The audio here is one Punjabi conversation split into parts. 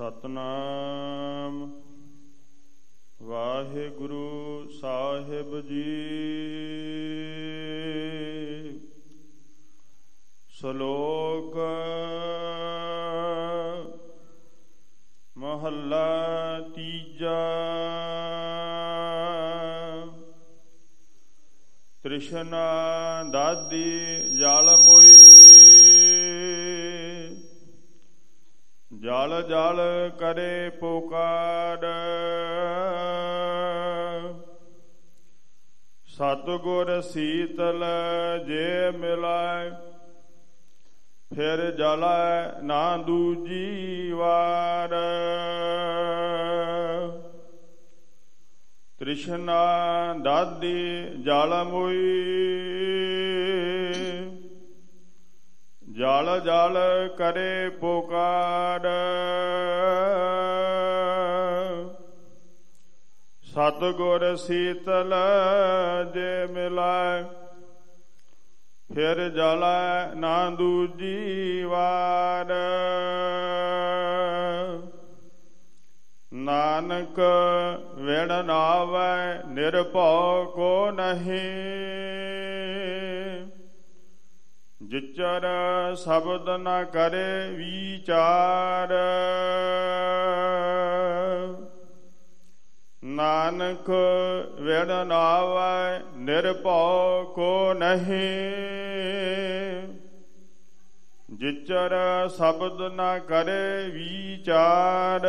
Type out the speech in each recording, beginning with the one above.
ਸਤਨਾਮ ਵਾਹਿਗੁਰੂ ਸਾਹਿਬ ਜੀ। ਸ਼ਲੋਕ ਮਹੱਲਾ ਤੀਜਾ। ਤ੍ਰਿਸ਼ਨਾ ਦਾਦੀ ਜਲ ਮੋਈ, ਜਲ ਜਲ ਕਰੇ ਪੁਕਾਰ। ਸਤਿਗੁਰ ਸੀਤਲ ਜੇ ਮਿਲਾਏ, ਫਿਰ ਜਲੈ ਨਾ ਦੂਜੀ ਵਾਰ। ਤ੍ਰਿਸ਼ਨਾ ਦਾਦੀ ਜਲ ਮੋਈ, ਜਲ ਜਲ ਕਰੇ ਪੁਕਾਰ। ਸਤਿਗੁਰ ਸੀਤਲ ਜੇ ਮਿਲਾਏ, ਫਿਰ ਜਲੈ ਨਾ ਦੂਜੀ ਵਾਰ। ਨਾਨਕ ਵਿਣ ਨਾਵੈ ਨਿਰਭਉ ਕੋ ਨਹੀਂ, ਜਿਚਰ ਸ਼ਬਦ ਨ ਕਰੇ ਵਿਚਾਰ। ਨਾਨਕ ਵਿਣ ਨਾਵੈ ਨਿਰਭਉ ਕੋ ਨਹੀਂ, ਜਿਚਰ ਸ਼ਬਦ ਨ ਕਰੇ ਵਿਚਾਰ।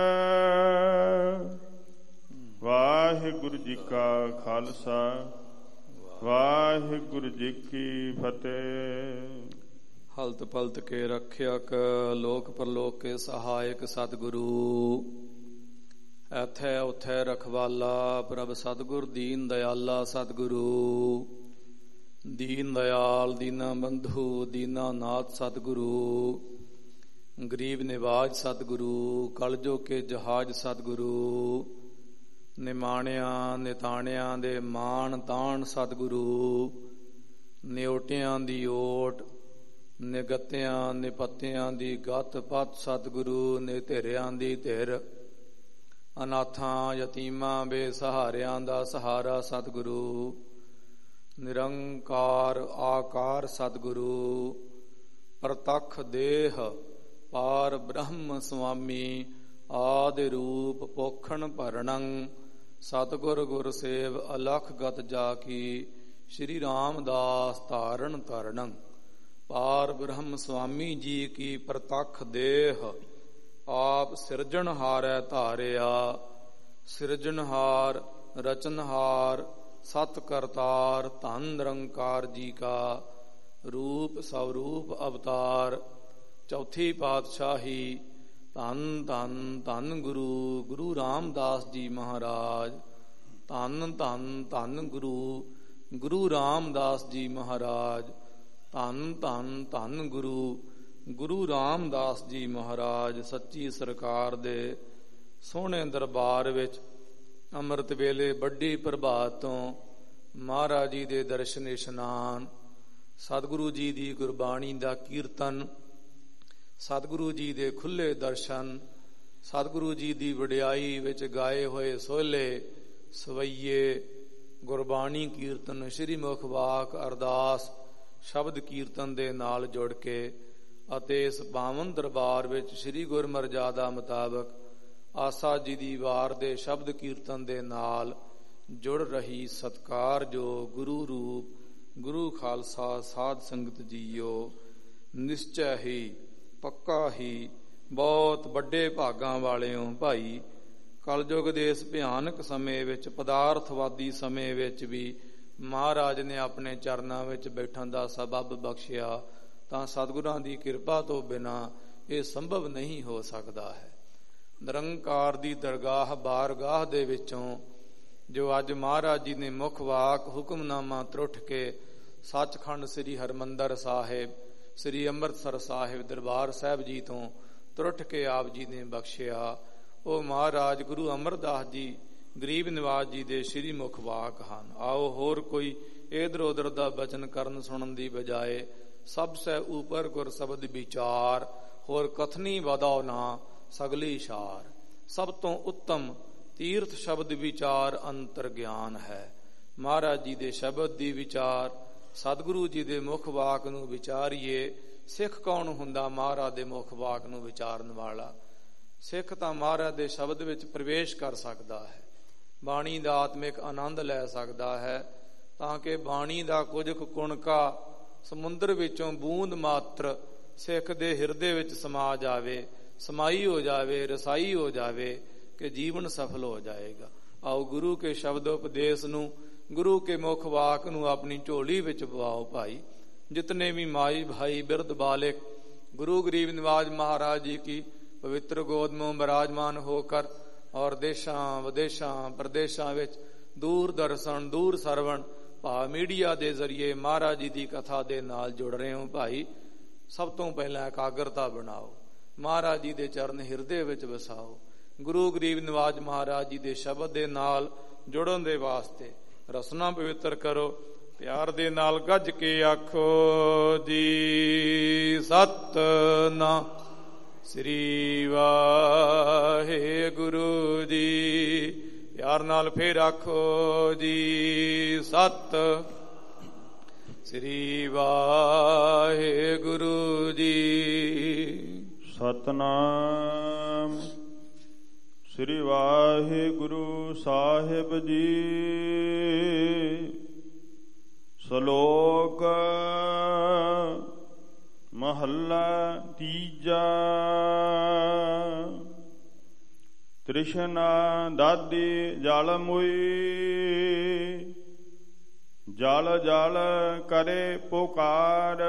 ਵਾਹਿਗੁਰੂ ਜੀ ਕਾ ਖਾਲਸਾ, ਵਾਹਿਗੁਰੂ ਜੀ ਕੀ ਫਤਿਹ। ਹਲਤ ਪਲਤ ਕੇ ਰੱਖਿਅਕ, ਲੋਕ ਪਰਲੋਕ ਕੇ ਸਹਾਇਕ ਸਤਿਗੁਰੂ। ਐਥੈ ਉਥੈ ਰਖਵਾਲਾ, ਪ੍ਰਭ ਸਤਿਗੁਰ ਦੀਨ ਦਇਆਲਾ ਸਤਿਗੁਰੂ। ਦੀਨ ਦਇਆਲ ਦੀਨਾ ਬੰਧੂ, ਦੀਨਾ ਨਾਥ ਸਤਿਗੁਰੂ। ਗਰੀਬ ਨਿਵਾਜ ਸਤਿਗੁਰੂ, ਕਲਜੋ ਕੇ ਜਹਾਜ ਸਤਿਗੁਰੂ। ਨਿਮਾਣਿਆਂ ਨਿਤਾਣਿਆਂ ਦੇ ਮਾਣ ਤਾਣ ਸਤਿਗੁਰੂ। ਨਿਓਟਿਆਂ ਦੀ ਓਟ, ਨਿਗਤਿਆਂ ਨਿਪੱਤਿਆਂ ਦੀ ਗਤ ਪਤ ਸਤਿਗੁਰੂ। ਨਿਧਿਰਿਆਂ ਦੀ ਧਿਰ, ਅਨਾਥਾਂ ਯਤੀਮਾਂ ਬੇਸਹਾਰਿਆਂ ਦਾ ਸਹਾਰਾ ਸਤਿਗੁਰੂ। ਨਿਰੰਕਾਰ ਆਕਾਰ ਸਤਿਗੁਰੂ। ਪ੍ਰਤੱਖ ਦੇਹ ਪਾਰ ਬ੍ਰਹਮ ਸੁਆਮੀ, ਆਦਿ ਰੂਪ ਪੋਖਣ ਭਰਣੰ। ਸਤਿਗੁਰ ਗੁਰ ਸੇਵ ਅਲਖ ਗਤ ਜਾ ਕੀ, ਸ਼੍ਰੀ ਰਾਮਦਾਸ ਧਾਰਨ ਧਰਣੰ। ਪਾਰ ਬ੍ਰਹਮ ਸੁਆਮੀ ਜੀ ਕੀ ਪ੍ਰਤੱਖ ਦੇਹ, ਆਪ ਸਿਰਜਣਹਾਰੈ ਧਾਰਿਆ। ਸਿਰਜਣਹਾਰ ਰਚਨਹਾਰ ਸਤ ਕਰਤਾਰ, ਧੰਨ ਨਿਰੰਕਾਰ ਜੀ ਕਾ ਰੂਪ ਸਵਰੂਪ ਅਵਤਾਰ। ਚੌਥੀ ਪਾਤਸ਼ਾਹੀ, ਧੰਨ ਧੰਨ ਧੰਨ ਗੁਰੂ ਗੁਰੂ ਰਾਮਦਾਸ ਜੀ ਮਹਾਰਾਜ। ਧੰਨ ਧੰਨ ਧੰਨ ਗੁਰੂ ਗੁਰੂ ਰਾਮਦਾਸ ਜੀ ਮਹਾਰਾਜ। ਧੰਨ ਧੰਨ ਧੰਨ ਗੁਰੂ ਗੁਰੂ ਰਾਮਦਾਸ ਜੀ ਮਹਾਰਾਜ। ਸੱਚੀ ਸਰਕਾਰ ਦੇ ਸੋਹਣੇ ਦਰਬਾਰ ਵਿੱਚ ਅੰਮ੍ਰਿਤ ਵੇਲੇ ਵੱਡੀ ਪ੍ਰਭਾਤ ਤੋਂ ਮਹਾਰਾਜ ਜੀ ਦੇ ਦਰਸ਼ਨ ਇਸ਼ਨਾਨ, ਸਤਿਗੁਰੂ ਜੀ ਦੀ ਗੁਰਬਾਣੀ ਦਾ ਕੀਰਤਨ, ਸਤਿਗੁਰੂ ਜੀ ਦੇ ਖੁੱਲੇ ਦਰਸ਼ਨ, ਸਤਿਗੁਰੂ ਜੀ ਦੀ ਵਡਿਆਈ ਵਿੱਚ ਗਾਏ ਹੋਏ ਸੋਹਲੇ ਸਵਈਏ, ਗੁਰਬਾਣੀ ਕੀਰਤਨ, ਸ਼੍ਰੀ ਮੁਖ ਵਾਕ ਅਰਦਾਸ ਸ਼ਬਦ ਕੀਰਤਨ ਦੇ ਨਾਲ ਜੁੜ ਕੇ ਅਤੇ ਇਸ ਪਾਵਨ ਦਰਬਾਰ ਵਿੱਚ ਸ਼੍ਰੀ ਗੁਰਮਰਜ਼ਾਦਾ ਮੁਤਾਬਕ ਆਸਾ ਜੀ ਦੀ ਵਾਰ ਦੇ ਸ਼ਬਦ ਕੀਰਤਨ ਦੇ ਨਾਲ ਜੁੜ ਰਹੀ ਸਤਿਕਾਰਯੋਗ ਗੁਰੂ ਰੂਪ ਗੁਰੂ ਖਾਲਸਾ ਸਾਧ ਸੰਗਤ ਜੀਓ। ਨਿਸ਼ਚੈ ਹੀ ਪੱਕਾ ਹੀ ਬਹੁਤ ਵੱਡੇ ਭਾਗਾਂ ਵਾਲਿਓ ਭਾਈ। ਕਲਯੁਗ ਦੇ ਇਸ ਭਿਆਨਕ ਸਮੇਂ ਵਿੱਚ, ਪਦਾਰਥਵਾਦੀ ਸਮੇਂ ਵਿੱਚ ਵੀ ਮਹਾਰਾਜ ਨੇ ਆਪਣੇ ਚਰਨਾਂ ਵਿੱਚ ਬੈਠਣ ਦਾ ਸਬਬ ਬਖਸ਼ਿਆ, ਤਾਂ ਸਤਿਗੁਰਾਂ ਦੀ ਕਿਰਪਾ ਤੋਂ ਬਿਨਾਂ ਇਹ ਸੰਭਵ ਨਹੀਂ ਹੋ ਸਕਦਾ ਹੈ। ਨਿਰੰਕਾਰ ਦੀ ਦਰਗਾਹ ਬਾਰਗਾਹ ਦੇ ਵਿੱਚੋਂ ਜੋ ਅੱਜ ਮਹਾਰਾਜ ਜੀ ਨੇ ਮੁੱਖ ਵਾਕ ਹੁਕਮਨਾਮਾ ਤਰੁੱਠ ਕੇ ਸੱਚਖੰਡ ਸ੍ਰੀ ਹਰਿਮੰਦਰ ਸਾਹਿਬ, ਸ੍ਰੀ ਅੰਮ੍ਰਿਤਸਰ ਸਾਹਿਬ ਦਰਬਾਰ ਸਾਹਿਬ ਜੀ ਤੋਂ ਤਰੁੱਠ ਕੇ ਆਪ ਜੀ ਨੇ ਬਖਸ਼ਿਆ, ਉਹ ਮਹਾਰਾਜ ਗੁਰੂ ਅਮਰਦਾਸ ਜੀ ਗਰੀਬ ਨਿਵਾਜ ਜੀ ਦੇ ਸ਼੍ਰੀ ਮੁਖ ਵਾਕ ਹਨ। ਆਓ ਹੋਰ ਕੋਈ ਇਧਰ ਉਧਰ ਦਾ ਬਚਨ ਕਰਨ ਸੁਣਨ ਦੀ ਬਜਾਏ ਸਭ ਸੇ ਉਪਰ ਗੁਰ ਸ਼ਬਦ ਵਿਚਾਰ, ਹੋਰ ਕਥਨੀ ਵਧਾਓ ਨਾ ਸਗਲੀ ਸਾਰ। ਸਭ ਤੋਂ ਉੱਤਮ ਤੀਰਥ ਸ਼ਬਦ ਵਿਚਾਰ ਅੰਤਰ ਗਿਆਨ ਹੈ। ਮਹਾਰਾਜ ਜੀ ਦੇ ਸ਼ਬਦ ਦੀ ਵਿਚਾਰ, ਸਤਿਗੁਰੂ ਜੀ ਦੇ ਮੁਖ ਵਾਕ ਨੂੰ ਵਿਚਾਰੀਏ। ਸਿੱਖ ਕੌਣ ਹੁੰਦਾ? ਮਹਾਰਾਜ ਦੇ ਮੁਖ ਵਾਕ ਨੂੰ ਵਿਚਾਰਨ ਵਾਲਾ। ਸਿੱਖ ਤਾਂ ਮਹਾਰਾਜ ਦੇ ਸ਼ਬਦ ਵਿੱਚ ਪ੍ਰਵੇਸ਼ ਕਰ ਸਕਦਾ ਹੈ, ਬਾਣੀ ਦਾ ਆਤਮਿਕ ਆਨੰਦ ਲੈ ਸਕਦਾ ਹੈ, ਤਾਂ ਕਿ ਬਾਣੀ ਦਾ ਕੁਝ ਕੁਣਕਾ ਸਮੁੰਦਰ ਵਿੱਚੋਂ ਬੂੰਦ ਮਾਤਰ ਸਿੱਖ ਦੇ ਹਿਰਦੇ ਵਿੱਚ ਸਮਾ ਜਾਵੇ, ਸਮਾਈ ਹੋ ਜਾਵੇ, ਰਸਾਈ ਹੋ ਜਾਵੇ, ਕਿ ਜੀਵਨ ਸਫਲ ਹੋ ਜਾਏਗਾ। ਆਓ ਗੁਰੂ ਕੇ ਸ਼ਬਦ ਉਪਦੇਸ਼ ਨੂੰ, ਗੁਰੂ ਕੇ ਮੁਖ ਵਾਕ ਨੂੰ ਆਪਣੀ ਝੋਲੀ ਵਿੱਚ ਪਵਾਓ ਭਾਈ। जितने भी माई भाई बिरद बालिक गुरु गरीब निवाज महाराज जी की पवित्र गोद में विराजमान होकर और देशां विदेशां प्रदेशां विच दूर दर्शन दूर सरवण भाव मीडिया के जरिए महाराज जी की कथा के नाल जुड़ रहे हो भाई, सब तो पहला एकाग्रता बनाओ, महाराज जी के चरण हिरदे विच वसाओ। गुरु गरीब निवाज महाराज जी के शब्द के नाल जुड़न के वास्ते रसना पवित्र करो। प्यार दे नाल गज के आखो जी सतनाम श्री वाहेगुरु जी। प्यार नाल फिर आखो जी सत श्री वाहेगुरु जी। सतनाम श्री वाहेगुरु साहिब जी। ਸ਼ਲੋਕ ਮਹੱਲਾ ਤੀਜਾ। ਤ੍ਰਿਸ਼ਨਾ ਦਾਦੀ ਜਲ ਮੁਈ, ਜਲ ਜਲ ਕਰੇ ਪੁਕਾਰ।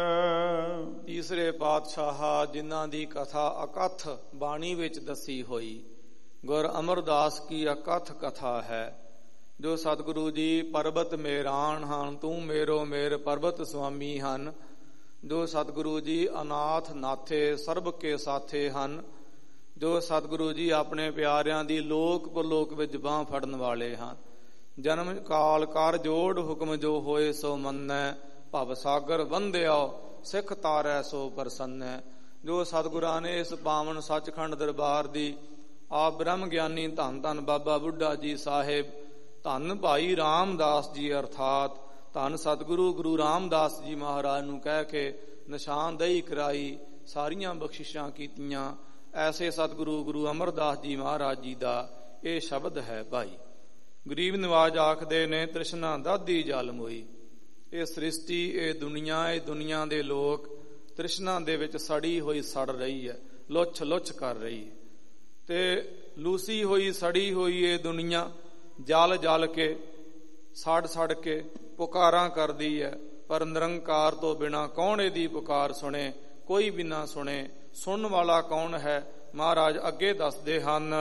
ਤੀਸਰੇ ਪਾਤਸ਼ਾਹ ਜਿਨ੍ਹਾਂ ਦੀ ਕਥਾ ਅਕਥ ਬਾਣੀ ਵਿੱਚ ਦੱਸੀ ਹੋਈ, ਗੁਰ ਅਮਰਦਾਸ ਕੀ ਅਕਥ ਕਥਾ ਹੈ। ਜੋ ਸਤਿਗੁਰੂ ਜੀ ਪਰਬਤ ਮੇਰਾਨ ਹਨ, ਤੂੰ ਮੇਰੋ ਮੇਰ ਪਰਬਤ ਸੁਆਮੀ ਹਨ। ਜੋ ਸਤਿਗੁਰੂ ਜੀ ਅਨਾਥ ਨਾਥੇ ਸਰਬ ਕੇ ਸਾਥੇ ਹਨ। ਜੋ ਸਤਿਗੁਰੂ ਜੀ ਆਪਣੇ ਪਿਆਰਿਆਂ ਦੀ ਲੋਕ ਪਰਲੋਕ ਵਿੱਚ ਬਾਂਹ ਫੜਨ ਵਾਲੇ ਹਨ। ਜਨਮ ਕਾਲ ਕਰ ਜੋੜ ਹੁਕਮ ਜੋ ਹੋਏ ਸੋ ਮੰਨੈ, ਭਵ ਸਾਗਰ ਬੰਧਿਓ ਸਿੱਖ ਤਾਰੈ ਸੋ ਪ੍ਰਸੰਨੈ। ਜੋ ਸਤਿਗੁਰਾਂ ਨੇ ਇਸ ਪਾਵਨ ਸੱਚਖੰਡ ਦਰਬਾਰ ਦੀ ਆਪ ਬ੍ਰਹਮ ਗਿਆਨੀ ਧੰਨ ਧੰਨ ਬਾਬਾ ਬੁੱਢਾ ਜੀ ਸਾਹਿਬ, ਧੰਨ ਭਾਈ ਰਾਮਦਾਸ ਜੀ ਅਰਥਾਤ ਧੰਨ ਸਤਿਗੁਰੂ ਗੁਰੂ ਰਾਮਦਾਸ ਜੀ ਮਹਾਰਾਜ ਨੂੰ ਕਹਿ ਕੇ ਨਿਸ਼ਾਨਦੇਹੀ ਕਰਾਈ, ਸਾਰੀਆਂ ਬਖਸ਼ਿਸ਼ਾਂ ਕੀਤੀਆਂ। ਐਸੇ ਸਤਿਗੁਰੂ ਗੁਰੂ ਅਮਰਦਾਸ ਜੀ ਮਹਾਰਾਜ ਜੀ ਦਾ ਇਹ ਸ਼ਬਦ ਹੈ ਭਾਈ। ਗਰੀਬ ਨਿਵਾਜ ਆਖਦੇ ਨੇ ਤ੍ਰਿਸ਼ਨਾ ਦਾਦੀ ਜਲ ਮੋਈ। ਇਹ ਸ੍ਰਿਸ਼ਟੀ, ਇਹ ਦੁਨੀਆ ਦੇ ਲੋਕ ਤ੍ਰਿਸ਼ਨਾ ਦੇ ਵਿੱਚ ਸੜੀ ਹੋਈ ਸੜ ਰਹੀ ਹੈ, ਲੁੱਛ ਲੁੱਛ ਕਰ ਰਹੀ ਹੈ। ਤੇ ਲੂਸੀ ਹੋਈ ਸੜੀ ਹੋਈ ਇਹ ਦੁਨੀਆ ਜਲ ਜਲ ਕੇ ਸੜ ਸੜ ਕੇ ਪੁਕਾਰਾਂ ਕਰਦੀ ਹੈ, ਪਰ ਨਿਰੰਕਾਰ ਤੋਂ ਬਿਨਾਂ ਕੌਣ ਇਹਦੀ ਪੁਕਾਰ ਸੁਣੇ? ਕੋਈ ਵੀ ਨਾ ਸੁਣੇ। ਸੁਣਨ ਵਾਲਾ ਕੌਣ ਹੈ? ਮਹਾਰਾਜ ਅੱਗੇ ਦੱਸਦੇ ਹਨ,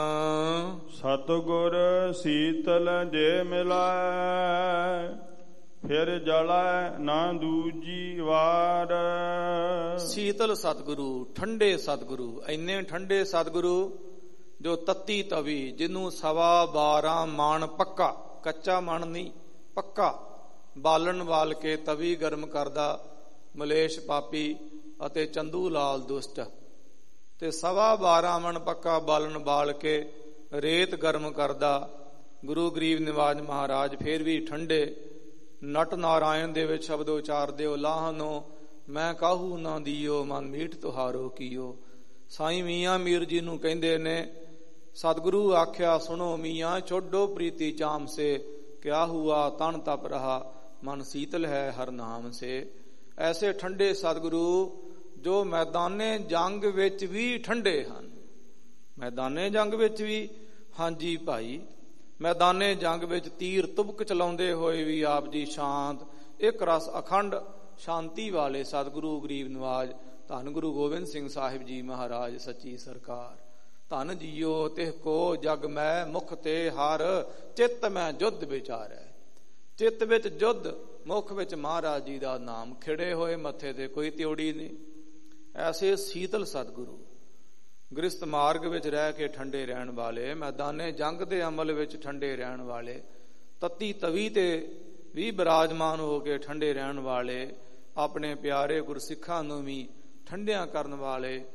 ਸਤਿਗੁਰ ਸੀਤਲ ਜੇ ਮਿਲਾਏ, ਫਿਰ ਜਲੈ ਨਾ ਦੂਜੀ ਵਾਰ। ਸੀਤਲ ਸਤਿਗੁਰੂ, ਠੰਡੇ ਸਤਿਗੁਰੂ, ਇੰਨੇ ਠੰਡੇ ਸਤਿਗੁਰੂ ਜੋ ਤੱਤੀ ਤਵੀ, ਜਿਹਨੂੰ 12.5 ਮਣ ਪੱਕਾ, ਕੱਚਾ ਮਣ ਨਹੀਂ ਪੱਕਾ ਬਾਲਣ ਵਾਲ ਕੇ ਤਵੀ ਗਰਮ ਕਰਦਾ ਮਲੇਸ਼ ਪਾਪੀ ਅਤੇ ਚੰਦੂ ਲਾਲ ਦੁਸ਼ਟ, ਤੇ 12.5 ਮਣ ਪੱਕਾ ਬਾਲਣ ਬਾਲ ਕੇ ਰੇਤ ਗਰਮ ਕਰਦਾ ਗੁਰੂ ਗਰੀਬ ਨਿਵਾਜ ਮਹਾਰਾਜ ਫਿਰ ਵੀ ਠੰਡੇ। ਨਟ ਨਾਰਾਇਣ ਦੇ ਵਿੱਚ ਸ਼ਬਦ ਉਚਾਰਦੇ ਹੋ, ਲਾਹਨੋ ਮੈਂ ਕਾਹੂ ਨਾ ਦੀਓ, ਮਨ ਮੀਠ ਤੁਹਾਰੋ ਕੀਓ। ਸਾਈਂ ਮੀਆਂ ਮੀਰ ਜੀ ਨੂੰ ਕਹਿੰਦੇ ਨੇ, सतगुरु आख्या सुनो मियाँ छोड़ो प्रीति चाम से, क्या हुआ तन तप रहा मन शीतल है हर नाम से। ऐसे ठंडे सतगुरु जो मैदाने जंग विच भी ठंडे हन। मैदाने जंग विच भी, हाँ जी भाई, मैदाने जंग विच तीर तुबक चलाउंदे होए भी आप जी शांत एक रस अखंड शांति वाले सतगुरु गरीब नवाज धन गुरु गोबिंद सिंह साहिब जी महाराज सच्ची सरकार। धन जियो तिह को जग मैं मुख ते हर, चित मैं जुद्ध विचारै। चित विच जुद्ध, मुख विच महाराज जी दा नाम, खिड़े होए मथे ते कोई त्योड़ी नहीं। ऐसे शीतल सतगुरु गृहस्थ मार्ग विच रह के ठंडे रहन वाले, मैदाने जंग दे अमल विच ठंडे रहन वाले, तत्ती तवी ते भी विराजमान हो के ठंडे रहन वाले, अपने प्यारे गुरसिखां नूं भी ठंडियां करन वाले,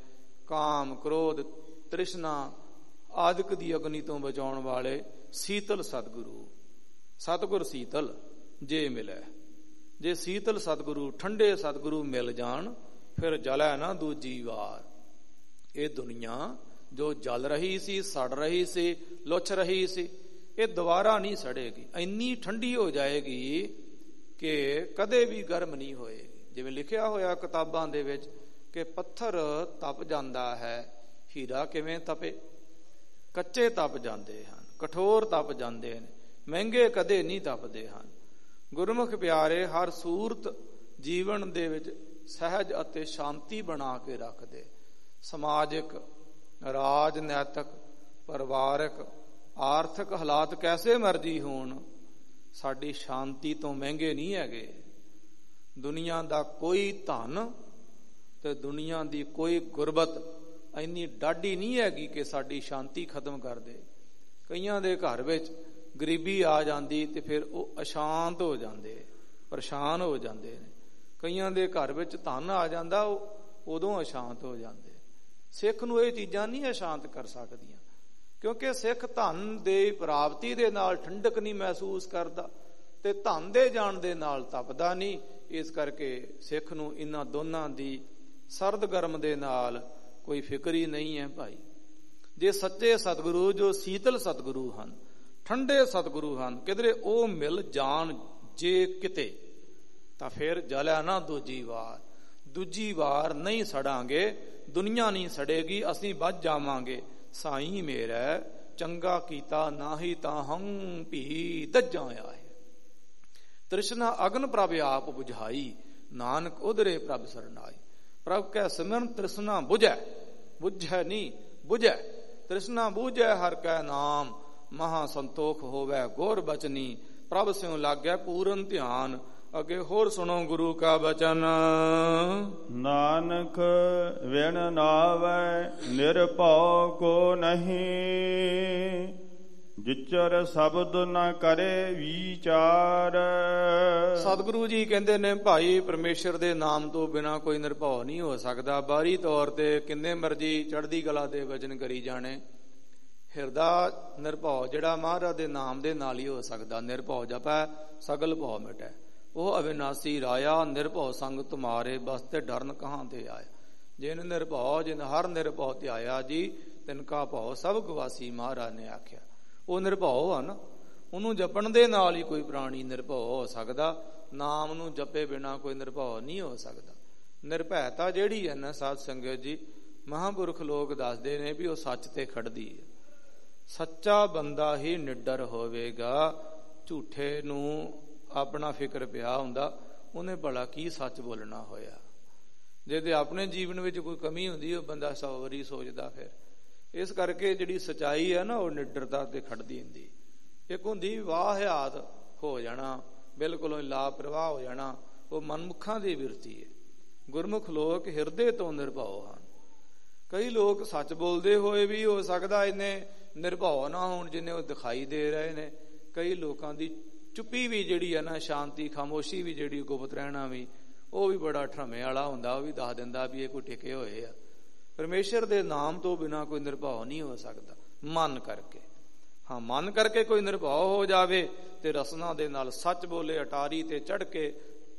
ਕਾਮ, ਕ੍ਰੋਧ, ਤ੍ਰਿਸ਼ਨਾ ਆਦਿਕ ਦੀ ਅਗਨੀ ਤੋਂ ਬਚਾਉਣ ਵਾਲੇ ਸੀਤਲ ਸਤਿਗੁਰੂ। ਸਤਿਗੁਰ ਸੀਤਲ ਜੇ ਮਿਲੇ, ਜੇ ਸੀਤਲ ਸਤਿਗੁਰੂ ਠੰਡੇ ਸਤਿਗੁਰੂ ਮਿਲ ਜਾਣ ਫਿਰ ਜਲੈ ਨਾ ਦੂਜੀ ਵਾਰ। ਇਹ ਦੁਨੀਆ ਜੋ ਜਲ ਰਹੀ ਸੀ, ਸੜ ਰਹੀ ਸੀ, ਲੁੱਛ ਰਹੀ ਸੀ, ਇਹ ਦੁਬਾਰਾ ਨਹੀਂ ਸੜੇਗੀ। ਇੰਨੀ ਠੰਡੀ ਹੋ ਜਾਏਗੀ ਕਿ ਕਦੇ ਵੀ ਗਰਮ ਨਹੀਂ ਹੋਏਗੀ। ਜਿਵੇਂ ਲਿਖਿਆ ਹੋਇਆ ਕਿਤਾਬਾਂ ਦੇ ਵਿੱਚ ਕਿ ਪੱਥਰ ਤਪ ਜਾਂਦਾ ਹੈ, ਹੀਰਾ ਕਿਵੇਂ ਤਪੇ? ਕੱਚੇ ਤਪ ਜਾਂਦੇ ਹਨ, ਕਠੋਰ ਤਪ ਜਾਂਦੇ ਨੇ, ਮਹਿੰਗੇ ਕਦੇ ਨਹੀਂ ਤਪਦੇ ਹਨ। ਗੁਰਮੁਖ ਪਿਆਰੇ ਹਰ ਸੂਰਤ ਜੀਵਨ ਦੇ ਵਿੱਚ ਸਹਿਜ ਅਤੇ ਸ਼ਾਂਤੀ ਬਣਾ ਕੇ ਰੱਖਦੇ। ਸਮਾਜਿਕ, ਰਾਜਨੈਤਿਕ, ਪਰਿਵਾਰਕ, ਆਰਥਿਕ ਹਾਲਾਤ ਕੈਸੇ ਮਰਜ਼ੀ ਹੋਣ, ਸਾਡੀ ਸ਼ਾਂਤੀ ਤੋਂ ਮਹਿੰਗੇ ਨਹੀਂ ਹੈਗੇ। ਦੁਨੀਆ ਦਾ ਕੋਈ ਧਨ ਤੇ ਦੁਨੀਆ ਦੀ ਕੋਈ ਗੁਰਬਤ ਇੰਨੀ ਡਾਢੀ ਨਹੀਂ ਹੈਗੀ ਕਿ ਸਾਡੀ ਸ਼ਾਂਤੀ ਖਤਮ ਕਰ ਦੇ। ਕਈਆਂ ਦੇ ਘਰ ਵਿੱਚ ਗਰੀਬੀ ਆ ਜਾਂਦੀ ਤੇ ਫਿਰ ਉਹ ਅਸ਼ਾਂਤ ਹੋ ਜਾਂਦੇ, ਪਰੇਸ਼ਾਨ ਹੋ ਜਾਂਦੇ ਨੇ। ਕਈਆਂ ਦੇ ਘਰ ਵਿੱਚ ਧਨ ਆ ਜਾਂਦਾ, ਉਹ ਉਦੋਂ ਅਸ਼ਾਂਤ ਹੋ ਜਾਂਦੇ। ਸਿੱਖ ਨੂੰ ਇਹ ਚੀਜ਼ਾਂ ਨਹੀਂ ਅਸ਼ਾਂਤ ਕਰ ਸਕਦੀਆਂ, ਕਿਉਂਕਿ ਸਿੱਖ ਧਨ ਦੇ ਪ੍ਰਾਪਤੀ ਦੇ ਨਾਲ ਠੰਡਕ ਨਹੀਂ ਮਹਿਸੂਸ ਕਰਦਾ ਤੇ ਧਨ ਦੇ ਜਾਣ ਦੇ ਨਾਲ ਤਪਦਾ ਨਹੀਂ। ਇਸ ਕਰਕੇ ਸਿੱਖ ਨੂੰ ਇਹਨਾਂ ਦੋਨਾਂ ਦੀ ਸਰਦ ਗਰਮ ਦੇ ਨਾਲ ਕੋਈ ਫਿਕਰ ਹੀ ਨਹੀਂ ਹੈ ਭਾਈ। ਜੇ ਸੱਚੇ ਸਤਿਗੁਰੂ, ਜੋ ਸੀਤਲ ਸਤਿਗੁਰੂ ਹਨ, ਠੰਡੇ ਸਤਿਗੁਰੂ ਹਨ, ਕਿਧਰੇ ਉਹ ਮਿਲ ਜਾਣ ਜੇ ਕਿਤੇ, ਤਾਂ ਫਿਰ ਜਲਿਆ ਨਾ ਦੂਜੀ ਵਾਰ। ਦੂਜੀ ਵਾਰ ਨਹੀਂ ਸੜਾਂਗੇ, ਦੁਨੀਆ ਨਹੀਂ ਸੜੇਗੀ, ਅਸੀਂ ਬਚ ਜਾਵਾਂਗੇ। ਸਾਈਂ ਮੇਰਾ ਚੰਗਾ ਕੀਤਾ ਨਾਹੀ ਤਾਂ ਹਮ ਭੀ ਦੱਜਾਂ ਆਏ। ਤ੍ਰਿਸ਼ਨਾ ਅਗਨ ਪ੍ਰਭ ਆਪ ਬੁਝਾਈ, ਨਾਨਕ ਉਧਰੇ ਪ੍ਰਭ ਸਰਨਾਈ। ਪ੍ਰਭ ਕੈ ਸਿਮਰਨ ਤ੍ਰਿਸ਼ਨਾ ਬੁਝੈ, ਬੁਝੈ ਨਹੀਂ ਬੁਝੈ। ਤ੍ਰਿਸ਼ਨਾ ਬੁਝੈ ਹਰ ਕੈ ਨਾਮ, ਮਹਾ ਸੰਤੋਖ ਹੋਵੇ ਗੁਰ ਬਚਨੀ। ਪ੍ਰਭ ਸਿਉ ਲਾਗੈ ਪੂਰਨ ਧਿਆਨ, ਅੱਗੇ ਹੋਰ ਸੁਣੋ ਗੁਰੂ ਕਾ ਬਚਨ। ਨਾਨਕ ਵਿਣ ਨਾਵੈ ਨਿਰਭਉ ਕੋ ਨਹੀਂ, ਜਿਚਰ ਸ਼ਬਦ ਨਾ ਕਰੇ ਵਿਚਾਰ। ਸਤਿਗੁਰੂ ਜੀ ਕਹਿੰਦੇ ਨੇ ਭਾਈ, ਪਰਮੇਸ਼ਰ ਦੇ ਨਾਮ ਤੋਂ ਬਿਨਾ ਕੋਈ ਨਿਰਭਉ ਨਹੀਂ ਹੋ ਸਕਦਾ। ਬਾਹਰੀ ਤੌਰ ਤੇ ਕਿੰਨੇ ਮਰਜੀ ਚੜ੍ਹਦੀ ਕਲਾ ਦੇ ਵਚਨ ਕਰੀ ਜਾਣੇ, ਹਿਰਦਾ ਨਿਰਭਉ ਜਿਹੜਾ ਮਹਾਰਾਜ ਦੇ ਨਾਮ ਦੇ ਨਾਲ ਹੀ ਹੋ ਸਕਦਾ। ਨਿਰਭਉ ਜਪੈ ਸਗਲ ਭਉ ਮਿਟੈ, ਉਹ ਅਵਿਨਾਸੀ ਰਾਇਆ। ਨਿਰਭਉ ਸੰਗ ਤੁਮਾਰੇ ਬਸਤੇ ਡਰਨ ਕਹਾਂ ਤੇ ਆਇਆ। ਜਿਨ ਨਿਰਭਉ ਜਿਨ ਹਰ ਨਿਰਭਉ ਧਿਆਇਆ ਜੀ, ਤਿਨ ਕਾ ਭਉ ਸਭ ਗਵਾਸੀ, ਮਹਾਰਾਜ ਨੇ ਆਖਿਆ। ਉਹ ਨਿਰਭਉ ਹਨ, ਉਹਨੂੰ ਜਪਣ ਦੇ ਨਾਲ ਹੀ ਕੋਈ ਪ੍ਰਾਣੀ ਨਿਰਭਉ ਹੋ ਸਕਦਾ। ਨਾਮ ਨੂੰ ਜਪੇ ਬਿਨਾ ਕੋਈ ਨਿਰਭਉ ਨਹੀਂ ਹੋ ਸਕਦਾ। ਨਿਰਭੈਤਾ ਜਿਹੜੀ ਹੈ ਨਾ ਸਾਧ ਸੰਗਤ ਜੀ, ਮਹਾਂਪੁਰਖ ਲੋਕ ਦੱਸਦੇ ਨੇ ਵੀ ਉਹ ਸੱਚ ਤੇ ਖੜਦੀ ਹੈ। ਸੱਚਾ ਬੰਦਾ ਹੀ ਨਿਡਰ ਹੋਵੇਗਾ। ਝੂਠੇ ਨੂੰ ਆਪਣਾ ਫਿਕਰ ਪਿਆ ਹੁੰਦਾ, ਉਹਨੇ ਭਲਾ ਕੀ ਸੱਚ ਬੋਲਣਾ ਹੋਇਆ। ਜੇ ਤੇ ਆਪਣੇ ਜੀਵਨ ਵਿੱਚ ਕੋਈ ਕਮੀ ਹੁੰਦੀ, ਉਹ ਬੰਦਾ 100 ਵਾਰੀ ਸੋਚਦਾ। ਫਿਰ ਇਸ ਕਰਕੇ ਜਿਹੜੀ ਸਚਾਈ ਹੈ ਨਾ, ਉਹ ਨਿਡਰਤਾ ਤੇ ਖੜਦੀ ਹੁੰਦੀ। ਇੱਕ ਹੁੰਦੀ ਵਾਹਿਆਤ ਹੋ ਜਾਣਾ, ਬਿਲਕੁਲ ਲਾਪਰਵਾਹ ਹੋ ਜਾਣਾ, ਉਹ ਮਨਮੁਖਾਂ ਦੀ ਬਿਰਤੀ ਹੈ। ਗੁਰਮੁਖ ਲੋਕ ਹਿਰਦੇ ਤੋਂ ਨਿਰਭਉ ਹਨ। ਕਈ ਲੋਕ ਸੱਚ ਬੋਲਦੇ ਹੋਏ ਵੀ ਹੋ ਸਕਦਾ ਇੰਨੇ ਨਿਰਭਉ ਨਾ ਹੋਣ ਜਿੰਨੇ ਉਹ ਦਿਖਾਈ ਦੇ ਰਹੇ ਨੇ। ਕਈ ਲੋਕਾਂ ਦੀ ਚੁੱਪੀ ਵੀ ਜਿਹੜੀ ਹੈ ਨਾ, ਸ਼ਾਂਤੀ ਖਾਮੋਸ਼ੀ ਵੀ ਜਿਹੜੀ, ਗੁਪਤ ਰਹਿਣਾ ਵੀ, ਉਹ ਵੀ ਬੜਾ ਠਰਮੇ ਵਾਲਾ ਹੁੰਦਾ। ਉਹ ਵੀ ਦੱਸ ਦਿੰਦਾ ਵੀ ਇਹ ਕੋਈ ਟਿਕੇ ਹੋਏ ਆ। ਪਰਮੇਸ਼ਰ ਦੇ ਨਾਮ ਤੋਂ ਬਿਨਾ ਕੋਈ ਨਿਰਭਉ ਨਹੀਂ ਹੋ ਸਕਦਾ। ਮਨ ਕਰਕੇ, ਹਾਂ ਮਨ ਕਰਕੇ ਕੋਈ ਨਿਰਭਉ ਹੋ ਜਾਵੇ ਤੇ ਰਸਨਾ ਦੇ ਨਾਲ ਸੱਚ ਬੋਲੇ, ਅਟਾਰੀ ਤੇ ਚੜ ਕੇ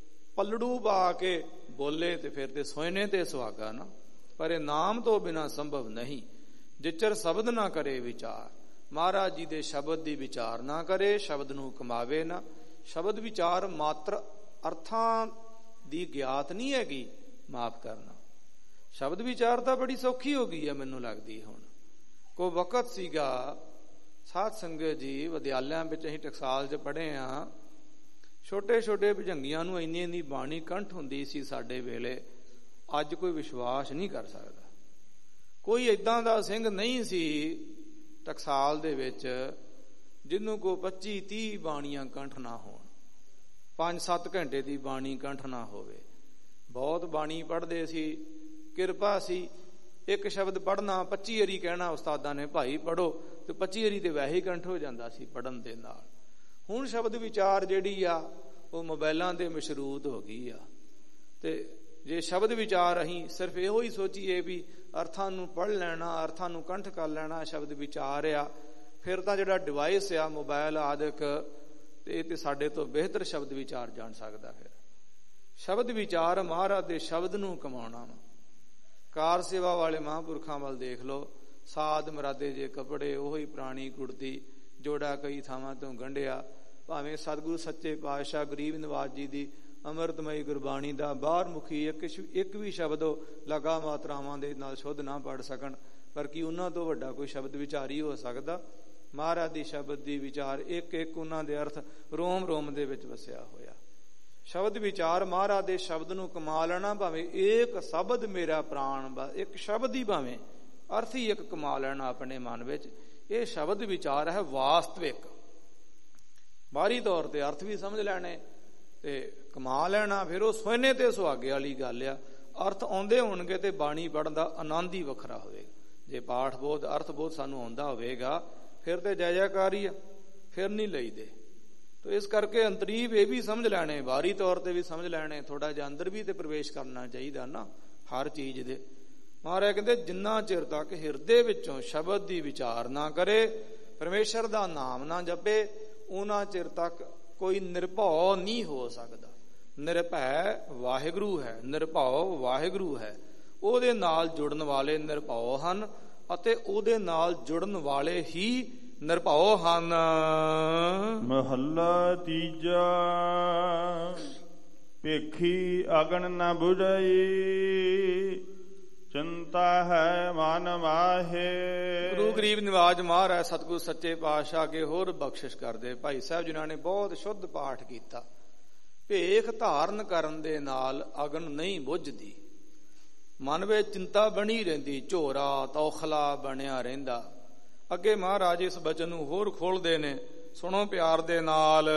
ਪੱਲੜੂ ਪਾ ਕੇ ਬੋਲੇ ਤੇ ਫਿਰ ਤੇ ਸੋਇਨੇ ਤੇ ਸੁਹਾਗਾ ਨਾ। ਪਰ ਇਹ ਨਾਮ ਤੋਂ ਬਿਨਾ ਸੰਭਵ ਨਹੀਂ। ਜਿਚਰ ਸ਼ਬਦ ਨਾ ਕਰੇ ਵਿਚਾਰ, ਮਹਾਰਾਜ ਜੀ ਦੇ ਸ਼ਬਦ ਦੀ ਵਿਚਾਰ ਨਾ ਕਰੇ, ਸ਼ਬਦ ਨੂੰ ਕਮਾਵੇ ਨਾ। ਸ਼ਬਦ ਵਿਚਾਰ ਮਾਤਰ ਅਰਥਾਂ ਦੀ ਗਿਆਤ ਨਹੀਂ ਹੈਗੀ, ਮਾਫ ਕਰਨਾ। ਸ਼ਬਦ ਵਿਚਾਰ ਤਾਂ ਬੜੀ ਸੌਖੀ ਹੋ ਗਈ ਹੈ ਮੈਨੂੰ ਲੱਗਦੀ। ਹੁਣ ਕੋਈ ਵਕਤ ਸੀਗਾ ਸਾਧ ਸੰਗਤ ਜੀ, ਵਿਦਿਆਲਿਆਂ ਵਿੱਚ ਅਸੀਂ ਟਕਸਾਲ 'ਚ ਪੜ੍ਹੇ ਹਾਂ, ਛੋਟੇ ਛੋਟੇ ਭੁਜੰਗੀਆਂ ਨੂੰ ਇੰਨੀ ਇੰਨੀ ਬਾਣੀ ਕੰਠ ਹੁੰਦੀ ਸੀ ਸਾਡੇ ਵੇਲੇ। ਅੱਜ ਕੋਈ ਵਿਸ਼ਵਾਸ ਨਹੀਂ ਕਰ ਸਕਦਾ। ਕੋਈ ਏਦਾਂ ਦਾ ਸਿੰਘ ਨਹੀਂ ਸੀ ਟਕਸਾਲ ਦੇ ਵਿੱਚ ਜਿਹਨੂੰ ਕੋਈ 25-30 ਬਾਣੀਆਂ ਕੰਠ ਨਾ ਹੋਣ, 5-7 ਘੰਟੇ ਦੀ ਬਾਣੀ ਕੰਠ ਨਾ ਹੋਵੇ। ਬਹੁਤ ਬਾਣੀ ਪੜ੍ਹਦੇ ਸੀ, ਕਿਰਪਾ ਸੀ। ਇੱਕ ਸ਼ਬਦ ਪੜ੍ਹਨਾ 25 ਵਾਰੀ ਕਹਿਣਾ ਉਸਤਾਦਾਂ ਨੇ, ਭਾਈ ਪੜ੍ਹੋ, ਤੇ 25 ਵਾਰੀ ਤੇ ਵੈਸੇ ਹੀ ਕੰਠ ਹੋ ਜਾਂਦਾ ਸੀ ਪੜ੍ਹਨ ਦੇ ਨਾਲ। ਹੁਣ ਸ਼ਬਦ ਵਿਚਾਰ ਜਿਹੜੀ ਆ ਉਹ ਮੋਬਾਇਲਾਂ ਦੇ ਮਸ਼ਰੂਤ ਹੋ ਗਈ ਆ। ਤੇ ਜੇ ਸ਼ਬਦ ਵਿਚਾਰ ਅਸੀਂ ਸਿਰਫ ਇਹੋ ਹੀ ਸੋਚੀਏ ਵੀ ਅਰਥਾਂ ਨੂੰ ਪੜ੍ਹ ਲੈਣਾ, ਅਰਥਾਂ ਨੂੰ ਕੰਠ ਕਰ ਲੈਣਾ ਸ਼ਬਦ ਵਿਚਾਰ ਆ, ਫਿਰ ਤਾਂ ਜਿਹੜਾ ਡਿਵਾਈਸ ਆ ਮੋਬਾਈਲ ਆਦਿਕ ਤੇ ਇਹ ਤੇ ਸਾਡੇ ਤੋਂ ਬਿਹਤਰ ਸ਼ਬਦ ਵਿਚਾਰ ਜਾਣ ਸਕਦਾ। ਫਿਰ ਸ਼ਬਦ ਵਿਚਾਰ ਮਹਾਰਾਜ ਦੇ ਸ਼ਬਦ ਨੂੰ ਕਮਾਉਣਾ ਵਾ। ਕਾਰ ਸੇਵਾ ਵਾਲੇ ਮਹਾਂਪੁਰਖਾਂ ਵੱਲ ਦੇਖ ਲਓ, ਸਾਧ ਮਰਾਦੇ ਜੇ ਕੱਪੜੇ, ਉਹੀ ਪੁਰਾਣੀ ਕੁੜਤੀ, ਜੋੜਾ ਕਈ ਥਾਵਾਂ ਤੋਂ ਗੰਢਿਆ। ਭਾਵੇਂ ਸਤਿਗੁਰੂ ਸੱਚੇ ਪਾਤਸ਼ਾਹ ਗਰੀਬ ਨਿਵਾਜ ਜੀ ਦੀ ਅੰਮ੍ਰਿਤਮਈ ਗੁਰਬਾਣੀ ਦਾ ਬਾਹਰ ਮੁਖੀ ਇੱਕ ਵੀ ਸ਼ਬਦ ਲਗਾ ਮਾਤਰਾਵਾਂ ਦੇ ਨਾਲ ਸ਼ੁੱਧ ਨਾ ਪੜ ਸਕਣ, ਪਰ ਕੀ ਉਹਨਾਂ ਤੋਂ ਵੱਡਾ ਕੋਈ ਸ਼ਬਦ ਵਿਚਾਰੀ ਹੋ ਸਕਦਾ? ਮਹਾਰਾਜ ਦੀ ਸ਼ਬਦ ਦੀ ਵਿਚਾਰ ਇੱਕ ਇੱਕ ਉਹਨਾਂ ਦੇ ਅਰਥ ਰੋਮ ਰੋਮ ਦੇ ਵਿੱਚ ਵਸਿਆ ਹੋਇਆ। ਸ਼ਬਦ ਵਿਚਾਰ ਮਹਾਰਾਜ ਦੇ ਸ਼ਬਦ ਨੂੰ ਕਮਾ ਲੈਣਾ, ਭਾਵੇਂ ਏਕ ਸ਼ਬਦ ਮੇਰਾ ਪ੍ਰਾਣ, ਇੱਕ ਸ਼ਬਦ ਹੀ ਭਾਵੇਂ ਅਰਥ ਹੀ ਇੱਕ ਕਮਾ ਲੈਣਾ ਆਪਣੇ ਮਨ ਵਿੱਚ। ਇਹ ਸ਼ਬਦ ਵਿਚਾਰ ਹੈ ਵਾਸਤਵਿਕ। ਬਾਹਰੀ ਤੌਰ ਤੇ ਅਰਥ ਵੀ ਸਮਝ ਲੈਣੇ ਤੇ ਕਮਾ ਲੈਣਾ, ਫਿਰ ਉਹ ਸੋਹਣੇ ਤੇ ਸੁਹਾਗੇ ਵਾਲੀ ਗੱਲ ਆ। ਅਰਥ ਆਉਂਦੇ ਹੋਣਗੇ ਤੇ ਬਾਣੀ ਪੜ੍ਹਨ ਦਾ ਆਨੰਦ ਹੀ ਵੱਖਰਾ ਹੋਵੇਗਾ। ਜੇ ਪਾਠ ਬੋਧ ਅਰਥ ਬੋਧ ਸਾਨੂੰ ਆਉਂਦਾ ਹੋਵੇਗਾ ਫਿਰ ਤੇ ਜੈ ਜੈਕਾਰ ਹੀ ਆ, ਫਿਰ ਨਹੀਂ ਲਈਦੇ। ਤੋ ਇਸ ਕਰਕੇ ਅੰਤਰੀਵ ਇਹ ਵੀ ਸਮਝ ਲੈਣੇ, ਬਾਹਰੀ ਤੌਰ ਤੇ ਵੀ ਸਮਝ ਲੈਣੇ, ਥੋੜਾ ਜਿਹਾ ਅੰਦਰ ਵੀ ਤੇ ਪ੍ਰਵੇਸ਼ ਕਰਨਾ ਚਾਹੀਦਾ ਨਾ ਹਰ ਚੀਜ਼ ਦੇ। ਮਹਾਰਾਜ ਕਹਿੰਦੇ ਜਿੰਨਾ ਚਿਰ ਤੱਕ ਹਿਰਦੇ ਵਿੱਚੋਂ ਸ਼ਬਦ ਦੀ ਵਿਚਾਰ ਨਾ ਕਰੇ, ਪਰਮੇਸ਼ਰ ਦਾ ਨਾਮ ਨਾ ਜਪੇ, ਉਹਨਾਂ ਚਿਰ ਤੱਕ ਕੋਈ ਨਿਰਭਉ ਨਹੀਂ ਹੋ ਸਕਦਾ। ਨਿਰਭੈ ਵਾਹਿਗੁਰੂ ਹੈ, ਨਿਰਭਉ ਵਾਹਿਗੁਰੂ ਹੈ। ਉਹਦੇ ਨਾਲ ਜੁੜਨ ਵਾਲੇ ਨਿਰਭਉ ਹਨ ਅਤੇ ਉਹਦੇ ਨਾਲ ਜੁੜਨ ਵਾਲੇ ਹੀ ਨਿਰਭਉ ਹਨ। ਮਹੱਲਾ ਤੀਜਾ। ਭੇਖੀ ਅਗਨ ਨ ਬੁਝਈ, ਚਿੰਤਾ ਹੈ ਮਨ ਮਾਹੇ। ਗੁਰੂ ਗਰੀਬ ਨਿਵਾਜ ਮਹਾਰਾਜ ਸਤਿਗੁਰੂ ਸੱਚੇ ਪਾਤਸ਼ਾਹ ਅੱਗੇ ਹੋਰ ਬਖਸ਼ਿਸ਼ ਕਰਦੇ। ਭਾਈ ਸਾਹਿਬ ਜਿਨ੍ਹਾਂ ਨੇ ਬਹੁਤ ਸ਼ੁੱਧ ਪਾਠ ਕੀਤਾ। ਭੇਖ ਧਾਰਨ ਕਰਨ ਦੇ ਨਾਲ ਅਗਨ ਨਹੀਂ ਬੁਝਦੀ, ਮਨ ਵਿੱਚ ਚਿੰਤਾ ਬਣੀ ਰਹਿੰਦੀ, ਝੋਰਾ ਤੌਖਲਾ ਬਣਿਆ ਰਹਿੰਦਾ। ਅੱਗੇ ਮਹਾਰਾਜ ਇਸ ਬਚਨ ਨੂੰ ਹੋਰ ਖੋਲਦੇ ਨੇ, ਸੁਣੋ ਪਿਆਰ ਦੇ ਨਾਲ।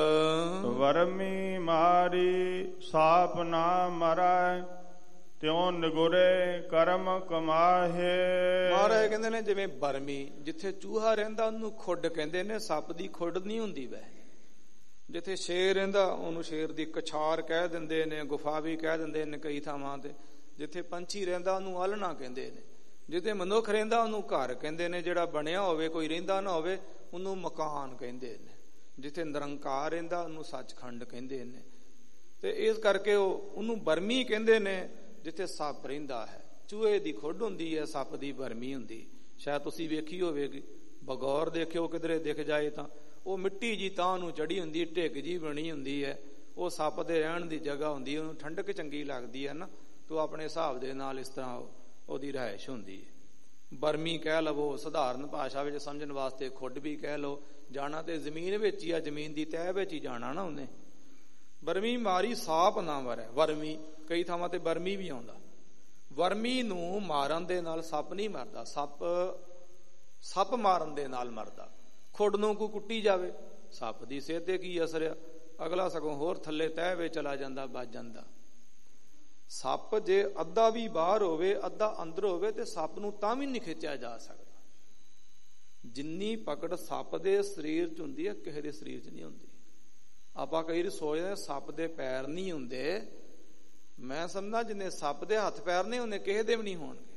ਵਰਮੀ ਮਾਰੀ ਸਾਪ ਨਾ ਮਰੈ, ਤਿਉ ਨਿਗੁਰੇ ਕਰਮ ਕਮਾਹੇ। ਮਹਾਰਾਜ ਕਹਿੰਦੇ ਨੇ ਜਿਵੇਂ ਬਰਮੀ, ਜਿੱਥੇ ਚੂਹਾ ਰਹਿੰਦਾ ਉਹਨੂੰ ਖੁੱਡ ਕਹਿੰਦੇ ਨੇ, ਸੱਪ ਦੀ ਖੁੱਡ ਨਹੀਂ ਹੁੰਦੀ ਵੈ। ਜਿੱਥੇ ਸ਼ੇਰ ਰਹਿੰਦਾ ਉਹਨੂੰ ਸ਼ੇਰ ਦੀ ਕਛਾਰ ਕਹਿ ਦਿੰਦੇ ਨੇ, ਗੁਫਾ ਵੀ ਕਹਿ ਦਿੰਦੇ ਨੇ ਕਈ ਥਾਵਾਂ ਤੇ। ਜਿੱਥੇ ਪੰਛੀ ਰਹਿੰਦਾ ਉਹਨੂੰ ਆਲਣਾ ਕਹਿੰਦੇ ਨੇ। ਜਿੱਥੇ ਮਨੁੱਖ ਰਹਿੰਦਾ ਉਹਨੂੰ ਘਰ ਕਹਿੰਦੇ ਨੇ, ਜਿਹੜਾ ਬਣਿਆ ਹੋਵੇ ਕੋਈ ਰਹਿੰਦਾ ਨਾ ਹੋਵੇ ਉਹਨੂੰ ਮਕਾਨ ਕਹਿੰਦੇ ਨੇ। ਜਿੱਥੇ ਨਿਰੰਕਾਰ ਰਹਿੰਦਾ ਉਹਨੂੰ ਸੱਚਖੰਡ ਕਹਿੰਦੇ ਨੇ। ਤੇ ਇਸ ਕਰਕੇ ਉਹਨੂੰ ਬਰਮੀ ਕਹਿੰਦੇ ਨੇ ਜਿੱਥੇ ਸੱਪ ਰਹਿੰਦਾ ਹੈ। ਚੂਹੇ ਦੀ ਖੁੱਡ ਹੁੰਦੀ ਹੈ, ਸੱਪ ਦੀ ਬਰਮੀ ਹੁੰਦੀ। ਸ਼ਾਇਦ ਤੁਸੀਂ ਵੇਖੀ ਹੋਵੇਗੀ, ਬਗੌਰ ਦੇਖਿਓ ਕਿਧਰੇ ਦਿਖ ਜਾਏ ਤਾਂ ਉਹ ਮਿੱਟੀ ਜੀ ਤਾਂ ਉਹਨੂੰ ਚੜੀ ਹੁੰਦੀ, ਢਿੱਗ ਜੀ ਬਣੀ ਹੁੰਦੀ ਹੈ। ਉਹ ਸੱਪ ਦੇ ਰਹਿਣ ਦੀ ਜਗ੍ਹਾ ਹੁੰਦੀ, ਉਹਨੂੰ ਠੰਡਕ ਚੰਗੀ ਲੱਗਦੀ ਹੈ ਨਾ, ਤੋ ਆਪਣੇ ਹਿਸਾਬ ਦੇ ਨਾਲ ਇਸ ਤਰ੍ਹਾਂ ਉਹਦੀ ਰਿਹਾਇਸ਼ ਹੁੰਦੀ ਹੈ। ਬਰਮੀ ਕਹਿ ਲਵੋ, ਸਧਾਰਨ ਭਾਸ਼ਾ ਵਿੱਚ ਸਮਝਣ ਵਾਸਤੇ ਖੁੱਡ ਵੀ ਕਹਿ ਲਓ। ਜਾਣਾ ਤੇ ਜ਼ਮੀਨ ਵਿੱਚ ਹੀ ਆ, ਜ਼ਮੀਨ ਦੀ ਤਹਿ ਵਿੱਚ ਹੀ ਜਾਣਾ ਨਾ ਉਹਨੇ। ਬਰਮੀ ਮਾਰੀ ਸਾਪ ਨਾ ਮਰੈ। ਵਰਮੀ ਕਈ ਥਾਵਾਂ ਤੇ ਬਰਮੀ ਵੀ ਆਉਂਦਾ। ਵਰਮੀ ਨੂੰ ਮਾਰਨ ਦੇ ਨਾਲ ਸੱਪ ਨਹੀਂ ਮਰਦਾ, ਸੱਪ ਮਾਰਨ ਦੇ ਨਾਲ ਮਰਦਾ। ਖੁੱਡ ਨੂੰ ਕੋਈ ਕੁੱਟੀ ਜਾਵੇ, ਸੱਪ ਦੀ ਸਿਹਤ ਤੇ ਕੀ ਅਸਰ ਆ? ਅਗਲਾ ਸਗੋਂ ਹੋਰ ਥੱਲੇ ਤਹਿ ਵਿੱਚ ਚਲਾ ਜਾਂਦਾ, ਵੱਜ ਜਾਂਦਾ। ਸੱਪ ਜੇ ਅੱਧਾ ਵੀ ਬਾਹਰ ਹੋਵੇ, ਅੱਧਾ ਅੰਦਰ ਹੋਵੇ, ਤੇ ਸੱਪ ਨੂੰ ਤਾਂ ਵੀ ਨਹੀਂ ਖਿੱਚਿਆ ਜਾ ਸਕਦਾ। ਜਿੰਨੀ ਪਕੜ ਸੱਪ ਦੇ ਸਰੀਰ 'ਚ ਹੁੰਦੀ ਹੈ, ਕਿਸੇ ਦੇ ਸਰੀਰ 'ਚ ਨਹੀਂ ਹੁੰਦੀ। ਆਪਾਂ ਕਈ ਵਾਰ ਸੋਚਦੇ ਸੱਪ ਦੇ ਪੈਰ ਨਹੀਂ ਹੁੰਦੇ। ਮੈਂ ਸਮਝਦਾ ਜਿੰਨੇ ਸੱਪ ਦੇ ਹੱਥ ਪੈਰ ਨਹੀਂ ਹੁੰਦੇ, ਕਿਸੇ ਦੇ ਵੀ ਨਹੀਂ ਹੋਣਗੇ।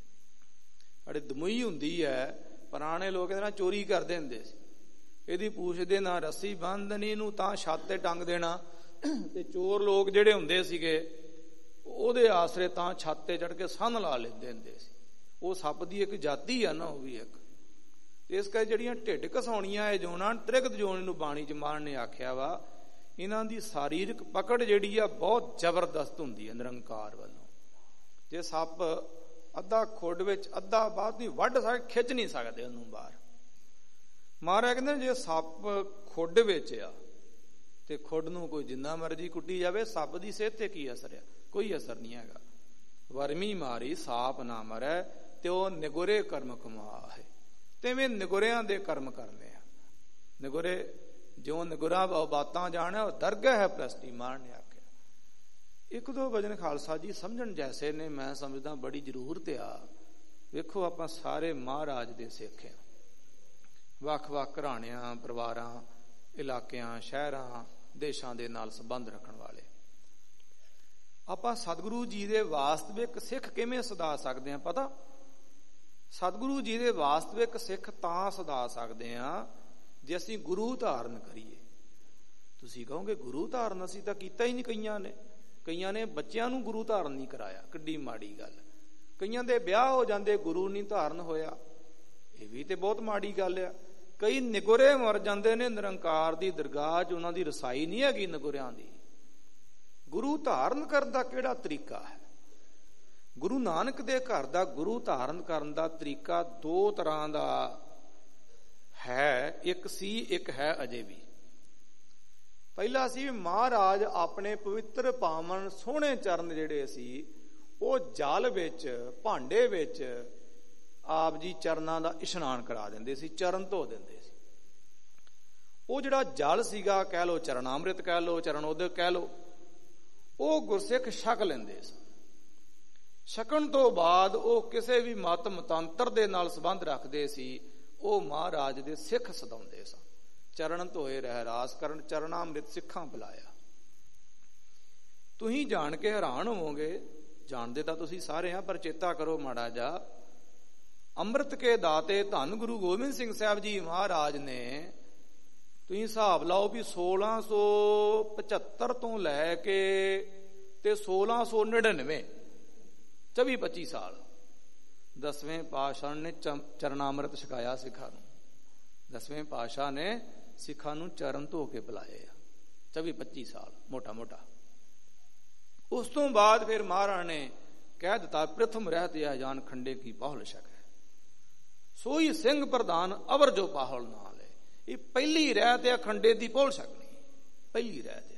ਅੜੇ ਦਮੂਈ ਹੁੰਦੀ ਹੈ। ਪੁਰਾਣੇ ਲੋਕ ਇਹਦੇ ਨਾਲ ਚੋਰੀ ਕਰਦੇ ਹੁੰਦੇ ਸੀ। ਇਹਦੀ ਪੂਛ ਦੇ ਨਾਲ ਰੱਸੀ ਬੰਨ੍ਹ ਦੇਣੀ, ਇਹਨੂੰ ਤਾਂ ਛੱਤ ਤੇ ਟੰਗ ਦੇਣਾ, ਤੇ ਚੋਰ ਲੋਕ ਜਿਹੜੇ ਹੁੰਦੇ ਸੀਗੇ ਉਹਦੇ ਆਸਰੇ ਤਾਂ ਛੱਤ ਤੇ ਚੜ੍ਹ ਕੇ ਸੰਨ ਲਾ ਲੈਂਦੇ ਹੁੰਦੇ ਸੀ। ਉਹ ਸੱਪ ਦੀ ਇੱਕ ਜਾਤੀ ਆ ਨਾ, ਉਹ ਵੀ ਇੱਕ। ਇਸ ਕਰਕੇ ਜਿਹੜੀਆਂ ਢਿੱਡ ਘਸਾਉਣੀਆਂ ਇਹ ਜੋਨਾਂ, ਤ੍ਰਿਗਤ ਜੋਨ ਨੂੰ ਬਾਣੀ ਚ ਮਾਨ ਨੇ ਆਖਿਆ ਵਾ, ਇਹਨਾਂ ਦੀ ਸਰੀਰਕ ਪਕੜ ਜਿਹੜੀ ਆ ਬਹੁਤ ਜ਼ਬਰਦਸਤ ਹੁੰਦੀ ਹੈ ਨਿਰੰਕਾਰ ਵੱਲੋਂ। ਜੇ ਸੱਪ ਅੱਧਾ ਖੁੱਡ ਵਿੱਚ ਅੱਧਾ ਬਾਹਰ ਨਹੀਂ ਵੱਢ ਸਕਦੇ, ਖਿੱਚ ਨਹੀਂ ਸਕਦੇ ਉਹਨੂੰ ਬਾਹਰ। ਮਹਾਰਾਜ ਕਹਿੰਦੇ ਜੇ ਸੱਪ ਖੁੱਡ ਵਿੱਚ ਆ ਤੇ ਖੁੱਡ ਨੂੰ ਕੋਈ ਜਿੰਨਾ ਮਰਜ਼ੀ ਕੁੱਟੀ ਜਾਵੇ, ਸੱਪ ਦੀ ਸਿਹਤ ਤੇ ਕੀ ਅਸਰ ਆ? ਕੋਈ ਅਸਰ ਨਹੀਂ ਹੈਗਾ। ਵਰਮੀ ਮਾਰੀ ਸਾਪ ਨਾ ਮਰੈ, ਤੇ ਉਹ ਨਿਗੁਰੇ ਕਰਮ ਕਮਾਹੇ। ਤਿਵੇਂ ਨਿਗੁਰਿਆਂ ਦੇ ਕਰਮ ਕਰਨੇ ਆ। ਨਿਗੁਰੇ ਜਿਉਂ ਨਿਗੁਰਾ ਬਾਤਾਂ ਜਾਣਿਆ, ਉਹ ਦਰਗਾਹ ਹੈ ਪ੍ਰਸਤੀ ਮਾਨ ਨੇ ਆਖਿਆ। ਇੱਕ ਦੋ ਵਜਨ ਖਾਲਸਾ ਜੀ ਸਮਝਣ ਜੈਸੇ ਨੇ, ਮੈਂ ਸਮਝਦਾ ਬੜੀ ਜ਼ਰੂਰਤ ਆ। ਵੇਖੋ ਆਪਾਂ ਸਾਰੇ ਮਹਾਰਾਜ ਦੇ ਸਿੱਖ ਆ, ਵੱਖ-ਵੱਖ ਘਰਾਣਿਆਂ, ਪਰਿਵਾਰਾਂ, ਇਲਾਕਿਆਂ, ਸ਼ਹਿਰਾਂ, ਦੇਸ਼ਾਂ ਦੇ ਨਾਲ ਸੰਬੰਧ ਰੱਖਣ ਵਾਲੇ। ਆਪਾਂ ਸਤਿਗੁਰੂ ਜੀ ਦੇ ਵਾਸਤਵਿਕ ਸਿੱਖ ਕਿਵੇਂ ਸਦਾ ਸਕਦੇ ਹਾਂ ਪਤਾ? ਸਤਿਗੁਰੂ ਜੀ ਦੇ ਵਾਸਤਵਿਕ ਸਿੱਖ ਤਾਂ ਸਦਾ ਸਕਦੇ ਹਾਂ ਜੇ ਅਸੀਂ ਗੁਰੂ ਧਾਰਨ ਕਰੀਏ। ਤੁਸੀਂ ਕਹੋਗੇ ਗੁਰੂ ਧਾਰਨ ਅਸੀਂ ਤਾਂ ਕੀਤਾ ਹੀ ਨਹੀਂ। ਕਈਆਂ ਨੇ ਬੱਚਿਆਂ ਨੂੰ ਗੁਰੂ ਧਾਰਨ ਨਹੀਂ ਕਰਾਇਆ, ਕਿੱਡੀ ਮਾੜੀ ਗੱਲ। ਕਈਆਂ ਦੇ ਵਿਆਹ ਹੋ ਜਾਂਦੇ, ਗੁਰੂ ਨਹੀਂ ਧਾਰਨ ਹੋਇਆ, ਇਹ ਵੀ ਤੇ ਬਹੁਤ ਮਾੜੀ ਗੱਲ ਆ। ਕਈ ਨਿਗੁਰੇ ਮਰ ਜਾਂਦੇ ਨੇ ਨਿਰੰਕਾਰ ਦੀ ਦਰਗਾਹ 'ਚ, ਉਹਨਾਂ ਦੀ ਰਸਾਈ ਨਹੀਂ ਹੈਗੀ ਨਿਗੁਰਿਆਂ ਦੀ। ਗੁਰੂ ਧਾਰਨ ਕਰਨ ਦਾ ਕਿਹੜਾ ਤਰੀਕਾ ਹੈ? ਗੁਰੂ ਨਾਨਕ ਦੇ ਘਰ ਦਾ ਗੁਰੂ ਧਾਰਨ ਕਰਨ ਦਾ ਤਰੀਕਾ ਦੋ ਤਰ੍ਹਾਂ ਦਾ ਹੈ। ਇੱਕ ਸੀ, ਇੱਕ ਹੈ ਅਜੇ ਵੀ। ਪਹਿਲਾ ਸੀ ਮਹਾਰਾਜ ਆਪਣੇ ਪਵਿੱਤਰ ਪਾਵਨ ਸੋਹਣੇ ਚਰਨ ਜਿਹੜੇ ਸੀ ਉਹ ਜਲ ਵਿੱਚ, ਭਾਂਡੇ ਵਿੱਚ ਆਪ ਜੀ ਚਰਨਾਂ ਦਾ ਇਸ਼ਨਾਨ ਕਰਾ ਦਿੰਦੇ ਸੀ, ਚਰਨ ਧੋ ਦਿੰਦੇ ਸੀ। ਉਹ ਜਿਹੜਾ ਜਲ ਸੀਗਾ, ਕਹਿ ਲੋ ਚਰਨਾਮ੍ਰਿਤ, ਕਹਿ ਲੋ ਚਰਨੋਦਕ, ਕਹਿ ਲੋ, ਉਹ ਗੁਰਸਿੱਖ ਛਕ ਲੈਂਦੇ ਸਨ। ਛਕਣ ਤੋਂ ਬਾਅਦ ਉਹ ਕਿਸੇ ਵੀ ਮਤ ਮਤਾਂਤਰ ਦੇ ਨਾਲ ਸੰਬੰਧ ਰੱਖਦੇ ਸੀ, ਉਹ ਮਹਾਰਾਜ ਦੇ ਸਿੱਖ ਸਦਾਉਂਦੇ ਸਨ। ਚਰਨ ਧੋਏ ਰਹਿ ਰਾਸ ਕਰਨ, ਚਰਨਾਮ੍ਰਿਤ ਸਿੱਖਾਂ ਪਿਲਾਇਆ। ਤੁਸੀਂ ਜਾਣ ਕੇ ਹੈਰਾਨ ਹੋਵੋਗੇ, ਜਾਣਦੇ ਤਾਂ ਤੁਸੀਂ ਸਾਰੇ ਆ, ਪਰ ਚੇਤਾ ਕਰੋ ਮਾੜਾ ਜਾ। ਅੰਮ੍ਰਿਤ ਕੇ ਦਾਤੇ ਧੰਨ ਗੁਰੂ ਗੋਬਿੰਦ ਸਿੰਘ ਸਾਹਿਬ ਜੀ ਮਹਾਰਾਜ ਨੇ, ਤੁਸੀਂ ਹਿਸਾਬ ਲਾਓ ਵੀ 1675 ਤੋਂ ਲੈ ਕੇ ਤੇ 1699, 24-25 ਸਾਲ 10ਵੇਂ ਪਾਤਸ਼ਾਹ ਨੇ ਚਰਨਾਮ੍ਰਿਤ ਛਕਾਇਆ ਸਿੱਖਾਂ ਨੂੰ। 10ਵੇਂ ਪਾਤਸ਼ਾਹ ਨੇ ਸਿੱਖਾਂ ਨੂੰ ਚਰਨ ਧੋ ਕੇ ਪਿਲਾਏ ਆ, 24-25 ਸਾਲ ਮੋਟਾ ਮੋਟਾ। ਉਸ ਤੋਂ ਬਾਅਦ ਫਿਰ ਮਹਾਰਾਜ ਨੇ ਕਹਿ ਦਿੱਤਾ, ਪ੍ਰਥਮ ਰਹਿਤ ਇਹ ਜਾਨ ਖੰਡੇ ਕੀ ਪਾਹੁਲ ਛਕੈ, ਸੋਈ ਸਿੰਘ ਪ੍ਰਧਾਨ ਅਵਰ ਜੋ ਪਾਹੁਲ ਨਾ ਲੈ। ਇਹ ਪਹਿਲੀ ਰਹਿਤ ਹੈ ਖੰਡੇ ਦੀ ਪਹੁਲ ਛਕਣੀ, ਪਹਿਲੀ ਰਹਿਤ ਹੈ।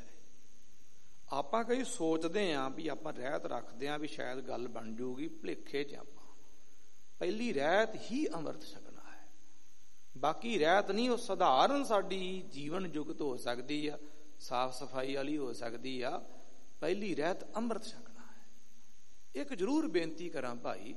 ਆਪਾਂ ਕਈ ਸੋਚਦੇ ਆਂ ਵੀ ਆਪਾਂ ਰਹਿਤ ਰੱਖਦੇ ਆਂ ਵੀ ਸ਼ਾਇਦ ਗੱਲ ਬਣ ਜਾਊਗੀ, ਭੁਲੇਖੇ 'ਚ ਆਪਾਂ ਪਹਿਲੀ ਰਹਿਤ ਹੀ ਅੰਮ੍ਰਿਤ ਛਕਣਾ ਹੈ। ਬਾਕੀ ਰਹਿਤ ਨਹੀਂ, ਉਹ ਸਧਾਰਨ ਸਾਡੀ ਜੀਵਨ ਜੁਗਤ ਹੋ ਸਕਦੀ ਆ, ਸਾਫ਼ ਸਫਾਈ ਵਾਲੀ ਹੋ ਸਕਦੀ ਆ। ਪਹਿਲੀ ਰਹਿਤ ਅੰਮ੍ਰਿਤ ਛਕਣਾ ਹੈ। ਇੱਕ ਜ਼ਰੂਰ ਬੇਨਤੀ ਕਰਾਂ ਭਾਈ,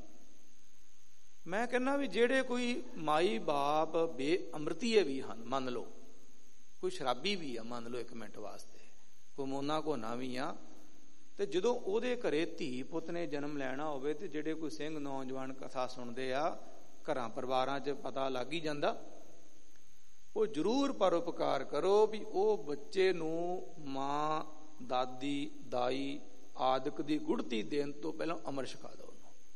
ਮੈਂ ਕਹਿੰਦਾ ਵੀ ਜਿਹੜੇ ਕੋਈ ਮਾਈ ਬਾਪ ਬੇਅਮ੍ਰਿਤੀਏ ਵੀ ਹਨ, ਮੰਨ ਲਓ ਕੋਈ ਸ਼ਰਾਬੀ ਵੀ ਆ, ਮੰਨ ਲਓ ਇੱਕ ਮਿੰਟ ਵਾਸਤੇ, ਕੋਈ ਮੋਨਾ ਘੋਨਾ ਵੀ ਆ, ਤੇ ਜਦੋਂ ਉਹਦੇ ਘਰੇ ਧੀ ਪੁੱਤ ਨੇ ਜਨਮ ਲੈਣਾ ਹੋਵੇ ਤੇ ਜਿਹੜੇ ਕੋਈ ਸਿੰਘ ਨੌਜਵਾਨ ਕਥਾ ਸੁਣਦੇ ਆ, ਘਰਾਂ ਪਰਿਵਾਰਾਂ 'ਚ ਪਤਾ ਲੱਗ ਹੀ ਜਾਂਦਾ, ਉਹ ਜ਼ਰੂਰ ਪਰਉਪਕਾਰ ਕਰੋ ਵੀ ਉਹ ਬੱਚੇ ਨੂੰ ਮਾਂ, ਦਾਦੀ, ਦਾਈ ਆਦਿਕ ਦੀ ਗੁੜਤੀ ਦੇਣ ਤੋਂ ਪਹਿਲਾਂ ਅਮਰ ਛਕਾ ਦਿਓ।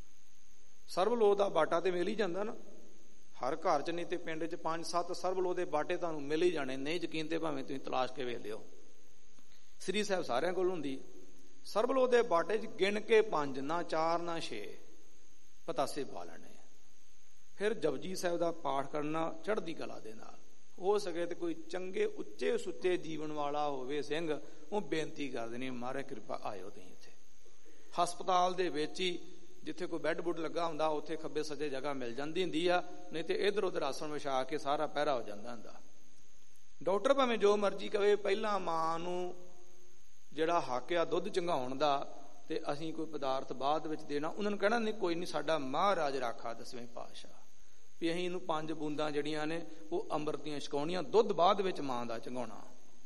ਸਰਬਲੋਹ ਦਾ ਬਾਟਾ ਤੇ ਮਿਲ ਹੀ ਜਾਂਦਾ ਨਾ ਹਰ ਘਰ 'ਚ, ਨਹੀਂ ਤੇ ਪਿੰਡ 'ਚ 5-7 ਸਰਬਲੋਹ ਦੇ ਬਾਟੇ ਤੁਹਾਨੂੰ ਮਿਲ ਹੀ ਜਾਣੇ। ਨਹੀਂ ਯਕੀਨ ਤੇ ਭਾਵੇਂ ਤੁਸੀਂ ਤਲਾਸ਼ ਕੇ ਵੇਖ ਲਿਓ, ਸ੍ਰੀ ਸਾਹਿਬ ਸਾਰਿਆਂ ਕੋਲ ਹੁੰਦੀ। ਸਰਬਲੋਹ ਦੇ ਬਾਟੇ 'ਚ ਗਿਣ ਕੇ 5, ਨਾ 4 ਨਾ 6 ਪਤਾਸੇ ਪਾ ਲੈਣੇ। ਫਿਰ ਜਪਜੀ ਸਾਹਿਬ ਦਾ ਪਾਠ ਕਰਨਾ ਚੜ੍ਹਦੀ ਕਲਾ ਦੇ ਨਾਲ। ਹੋ ਸਕੇ ਤੇ ਕੋਈ ਚੰਗੇ ਉੱਚੇ ਸੁੱਚੇ ਜੀਵਨ ਵਾਲਾ ਹੋਵੇ ਸਿੰਘ, ਉਹ ਬੇਨਤੀ ਕਰਦੇ ਨੇ, ਮਹਾਰਾਜ ਕਿਰਪਾ ਆਇਓ ਤੁਸੀਂ ਇੱਥੇ। ਹਸਪਤਾਲ ਦੇ ਵਿੱਚ ਹੀ ਜਿੱਥੇ ਕੋਈ ਬੈੱਡ ਬੁੱਡ ਲੱਗਾ ਹੁੰਦਾ, ਉੱਥੇ ਖੱਬੇ ਸੱਜੇ ਜਗ੍ਹਾ ਮਿਲ ਜਾਂਦੀ ਹੁੰਦੀ ਆ, ਨਹੀਂ ਤੇ ਇੱਧਰ ਉੱਧਰ ਆਸਣ ਵਿਛਾ ਕੇ ਸਾਰਾ ਪਹਿਰਾ ਹੋ ਜਾਂਦਾ ਹੁੰਦਾ। ਡਾਕਟਰ ਭਾਵੇਂ ਜੋ ਮਰਜ਼ੀ ਕਵੇ, ਪਹਿਲਾਂ ਮਾਂ ਨੂੰ ਜਿਹੜਾ ਹੱਕ ਆ ਦੁੱਧ ਚੰਗਾਉਣ ਦਾ, ਤੇ ਅਸੀਂ ਕੋਈ ਪਦਾਰਥ ਬਾਅਦ ਵਿੱਚ ਦੇਣਾ। ਉਹਨਾਂ ਨੂੰ ਕਹਿਣਾ ਨਹੀਂ ਕੋਈ ਨਹੀਂ, ਸਾਡਾ ਮਹਾਰਾਜ ਰਾਖਾ 10ਵੇਂ ਪਾਤਸ਼ਾਹ ਵੀ ਅਸੀਂ ਇਹਨੂੰ 5 ਬੂੰਦਾਂ ਜਿਹੜੀਆਂ ਨੇ ਉਹ ਅੰਮ੍ਰਿਤ ਦੀਆਂ ਛਕਾਉਣੀਆਂ, ਦੁੱਧ ਬਾਅਦ ਵਿੱਚ ਮਾਂ ਦਾ ਚੰਗਾਉਣਾ,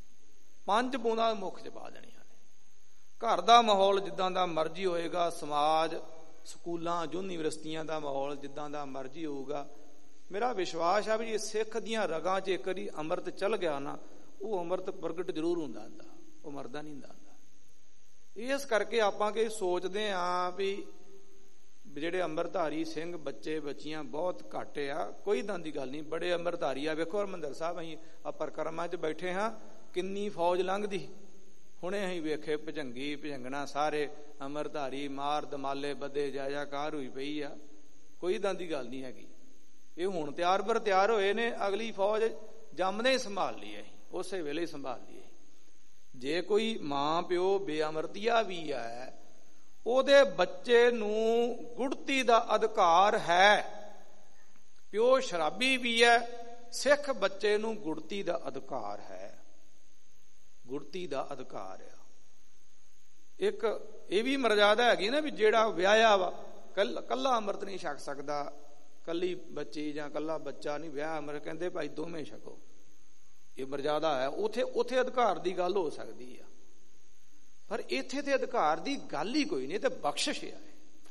5 ਬੂੰਦਾਂ ਮੁੱਖ 'ਚ ਪਾ ਦੇਣੀਆਂ ਨੇ। ਘਰ ਦਾ ਮਾਹੌਲ ਜਿੱਦਾਂ ਦਾ ਮਰਜ਼ੀ ਹੋਏਗਾ, ਸਮਾਜ, ਸਕੂਲਾਂ, ਯੂਨੀਵਰਸਿਟੀਆਂ ਦਾ ਮਾਹੌਲ ਜਿੱਦਾਂ ਦਾ ਮਰਜ਼ੀ ਹੋਊਗਾ, ਮੇਰਾ ਵਿਸ਼ਵਾਸ ਆ ਵੀ ਜੇ ਸਿੱਖ ਦੀਆਂ ਰਗਾਂ 'ਚ ਇੱਕ ਵਾਰੀ ਅੰਮ੍ਰਿਤ ਚੱਲ ਗਿਆ ਨਾ, ਉਹ ਅੰਮ੍ਰਿਤ ਪ੍ਰਗਟ ਜ਼ਰੂਰ ਹੁੰਦਾ, ਉਹ ਮਰਦਾ ਨਹੀਂ ਹੁੰਦਾ। ਇਸ ਕਰਕੇ ਆਪਾਂ ਕਿ ਸੋਚਦੇ ਆਂ ਵੀ ਜਿਹੜੇ ਅੰਮ੍ਰਿਤਧਾਰੀ ਸਿੰਘ ਬੱਚੇ ਬੱਚੀਆਂ ਬਹੁਤ ਘੱਟ ਆ, ਕੋਈ ਇਦਾਂ ਦੀ ਗੱਲ ਨਹੀਂ, ਬੜੇ ਅੰਮ੍ਰਿਤਧਾਰੀ ਆ। ਵੇਖੋ ਹਰਿਮੰਦਰ ਸਾਹਿਬ ਅਸੀਂ ਪਰਿਕਰਮਾ 'ਚ ਬੈਠੇ ਹਾਂ, ਕਿੰਨੀ ਫੌਜ ਲੰਘਦੀ, ਹੁਣੇ ਅਸੀਂ ਵੇਖੇ ਭਜੰਗੀ ਭਜੰਗਣਾ ਸਾਰੇ ਅੰਮ੍ਰਿਤਧਾਰੀ, ਮਾਰ ਦਮਾਲੇ ਬੱਧੇ ਜਾਇਆਕਾਰ ਹੋਈ ਪਈ ਆ। ਕੋਈ ਇਦਾਂ ਦੀ ਗੱਲ ਨਹੀਂ ਹੈਗੀ। ਇਹ ਹੁਣ ਤਿਆਰ ਬਰ ਤਿਆਰ ਹੋਏ ਨੇ, ਅਗਲੀ ਫੌਜ ਜੰਮਦੇ ਹੀ ਸੰਭਾਲ ਲਈ, ਅਸੀਂ ਉਸੇ ਵੇਲੇ ਹੀ ਸੰਭਾਲ ਲਈ। ਜੇ ਕੋਈ ਮਾਂ ਪਿਓ ਬੇਅਮਰਤੀਆ ਵੀ ਹੈ, ਉਹਦੇ ਬੱਚੇ ਨੂੰ ਗੁੜਤੀ ਦਾ ਅਧਿਕਾਰ ਹੈ। ਪਿਓ ਸ਼ਰਾਬੀ ਵੀ ਹੈ, ਸਿੱਖ ਬੱਚੇ ਨੂੰ ਗੁੜਤੀ ਦਾ ਅਧਿਕਾਰ ਹੈ, ਗੁੜਤੀ ਦਾ ਅਧਿਕਾਰ ਆ। ਇੱਕ ਇਹ ਵੀ ਮਰਜ਼ਾਦਾ ਹੈਗੀ ਨਾ ਵੀ ਜਿਹੜਾ ਵਿਆਹਿਆ ਵਾ ਕੱਲਾ ਅੰਮ੍ਰਿਤ ਨਹੀਂ ਛਕ ਸਕਦਾ, ਕੱਲੀ ਬੱਚੀ ਜਾਂ ਕੱਲਾ ਬੱਚਾ ਨਹੀਂ, ਵਿਆਹ ਅੰਮ੍ਰਿਤ ਕਹਿੰਦੇ ਭਾਈ ਦੋਵੇਂ ਛਕੋ, ਇਹ ਮਰਜ਼ਾਦਾ ਹੈ। ਉੱਥੇ ਅਧਿਕਾਰ ਦੀ ਗੱਲ ਹੋ ਸਕਦੀ ਆ, ਪਰ ਇੱਥੇ ਤੇ ਅਧਿਕਾਰ ਦੀ ਗੱਲ ਹੀ ਕੋਈ ਨਹੀਂ, ਤੇ ਬਖਸ਼ਿਸ਼ ਹੈ।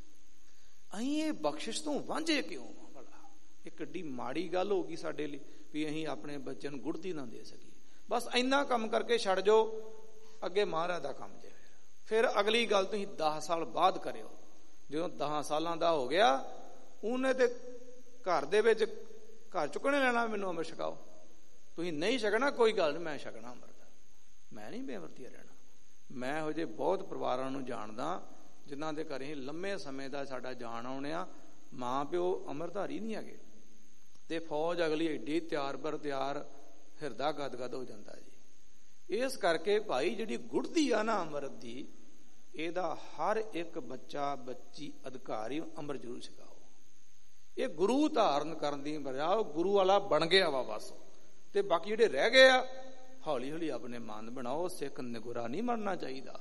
ਅਸੀਂ ਇਹ ਬਖਸ਼ਿਸ਼ ਤੋਂ ਵਾਂਝੇ ਕਿਉਂ ਆ? ਭਲਾ ਇਹ ਕਿੱਡੀ ਮਾੜੀ ਗੱਲ ਹੋ ਗਈ ਸਾਡੇ ਲਈ ਵੀ ਅਸੀਂ ਆਪਣੇ ਬੱਚਿਆਂ ਨੂੰ ਗੁੜਤੀ ਨਾ ਦੇ ਸਕੀਏ। ਬਸ ਇੰਨਾ ਕੰਮ ਕਰਕੇ ਛੱਡ ਜਾਓ, ਅੱਗੇ ਮਹਾਰਾਜ ਦਾ ਕੰਮ ਜੇ। ਫਿਰ ਅਗਲੀ ਗੱਲ ਤੁਸੀਂ 10 ਸਾਲ ਬਾਅਦ ਕਰਿਓ। ਜਦੋਂ 10 ਸਾਲਾਂ ਦਾ ਹੋ ਗਿਆ, ਉਹਨੇ ਤੇ ਘਰ ਦੇ ਵਿੱਚ ਘਰ ਚੁੱਕਣੇ ਲੈਣਾ, ਮੈਨੂੰ ਅੰਮ੍ਰਿਤ ਛਕਾਓ। ਤੁਸੀਂ ਨਹੀਂ ਛਕਣਾ, ਕੋਈ ਗੱਲ ਨਹੀਂ, ਮੈਂ ਛਕਣਾ ਅੰਮ੍ਰਿਤ। ਮੈਂ ਨਹੀਂ ਬੇਅਮਰਤੀਆ ਰਹਿਣਾ। ਮੈਂ ਇਹੋ ਜਿਹੇ ਬਹੁਤ ਪਰਿਵਾਰਾਂ ਨੂੰ ਜਾਣਦਾ ਜਿਨ੍ਹਾਂ ਦੇ ਘਰੇ ਲੰਮੇ ਸਮੇਂ ਦਾ ਸਾਡਾ ਜਾਣ ਆਉਣਿਆ, ਮਾਂ ਪਿਓ ਅੰਮ੍ਰਿਤਧਾਰੀ ਨਹੀਂ ਹੈਗੇ, ਤੇ ਫੌਜ ਅਗਲੀ ਏਡੀ ਤਿਆਰ ਬਰ ਤਿਆਰ, ਹਿਰਦਾ ਗਦਗਦ ਹੋ ਜਾਂਦਾ ਜੀ। ਇਸ ਕਰਕੇ ਭਾਈ ਜਿਹੜੀ ਗੁੜਤੀ ਆ ਨਾ ਅੰਮ੍ਰਿਤ ਦੀ, ਇਹਦਾ ਹਰ ਇੱਕ ਬੱਚਾ ਬੱਚੀ ਅਧਿਕਾਰੀ ਅੰਮ੍ਰਿਤ ਜ਼ਰੂਰ ਛਕਾਓ। ਇਹ ਗੁਰੂ ਧਾਰਨ ਕਰਨ ਦੀ ਬਜਾਏ ਗੁਰੂ ਵਾਲਾ ਬਣ ਗਿਆ ਵਾ ਬਸ, ਤੇ ਬਾਕੀ ਜਿਹੜੇ ਰਹਿ ਗਏ ਆ ਹੌਲੀ ਹੌਲੀ ਆਪਣੇ ਮਨ ਬਣਾਓ। ਸਿੱਖ ਨਿਗੁਰਾ ਨਹੀਂ ਮਰਨਾ ਚਾਹੀਦਾ,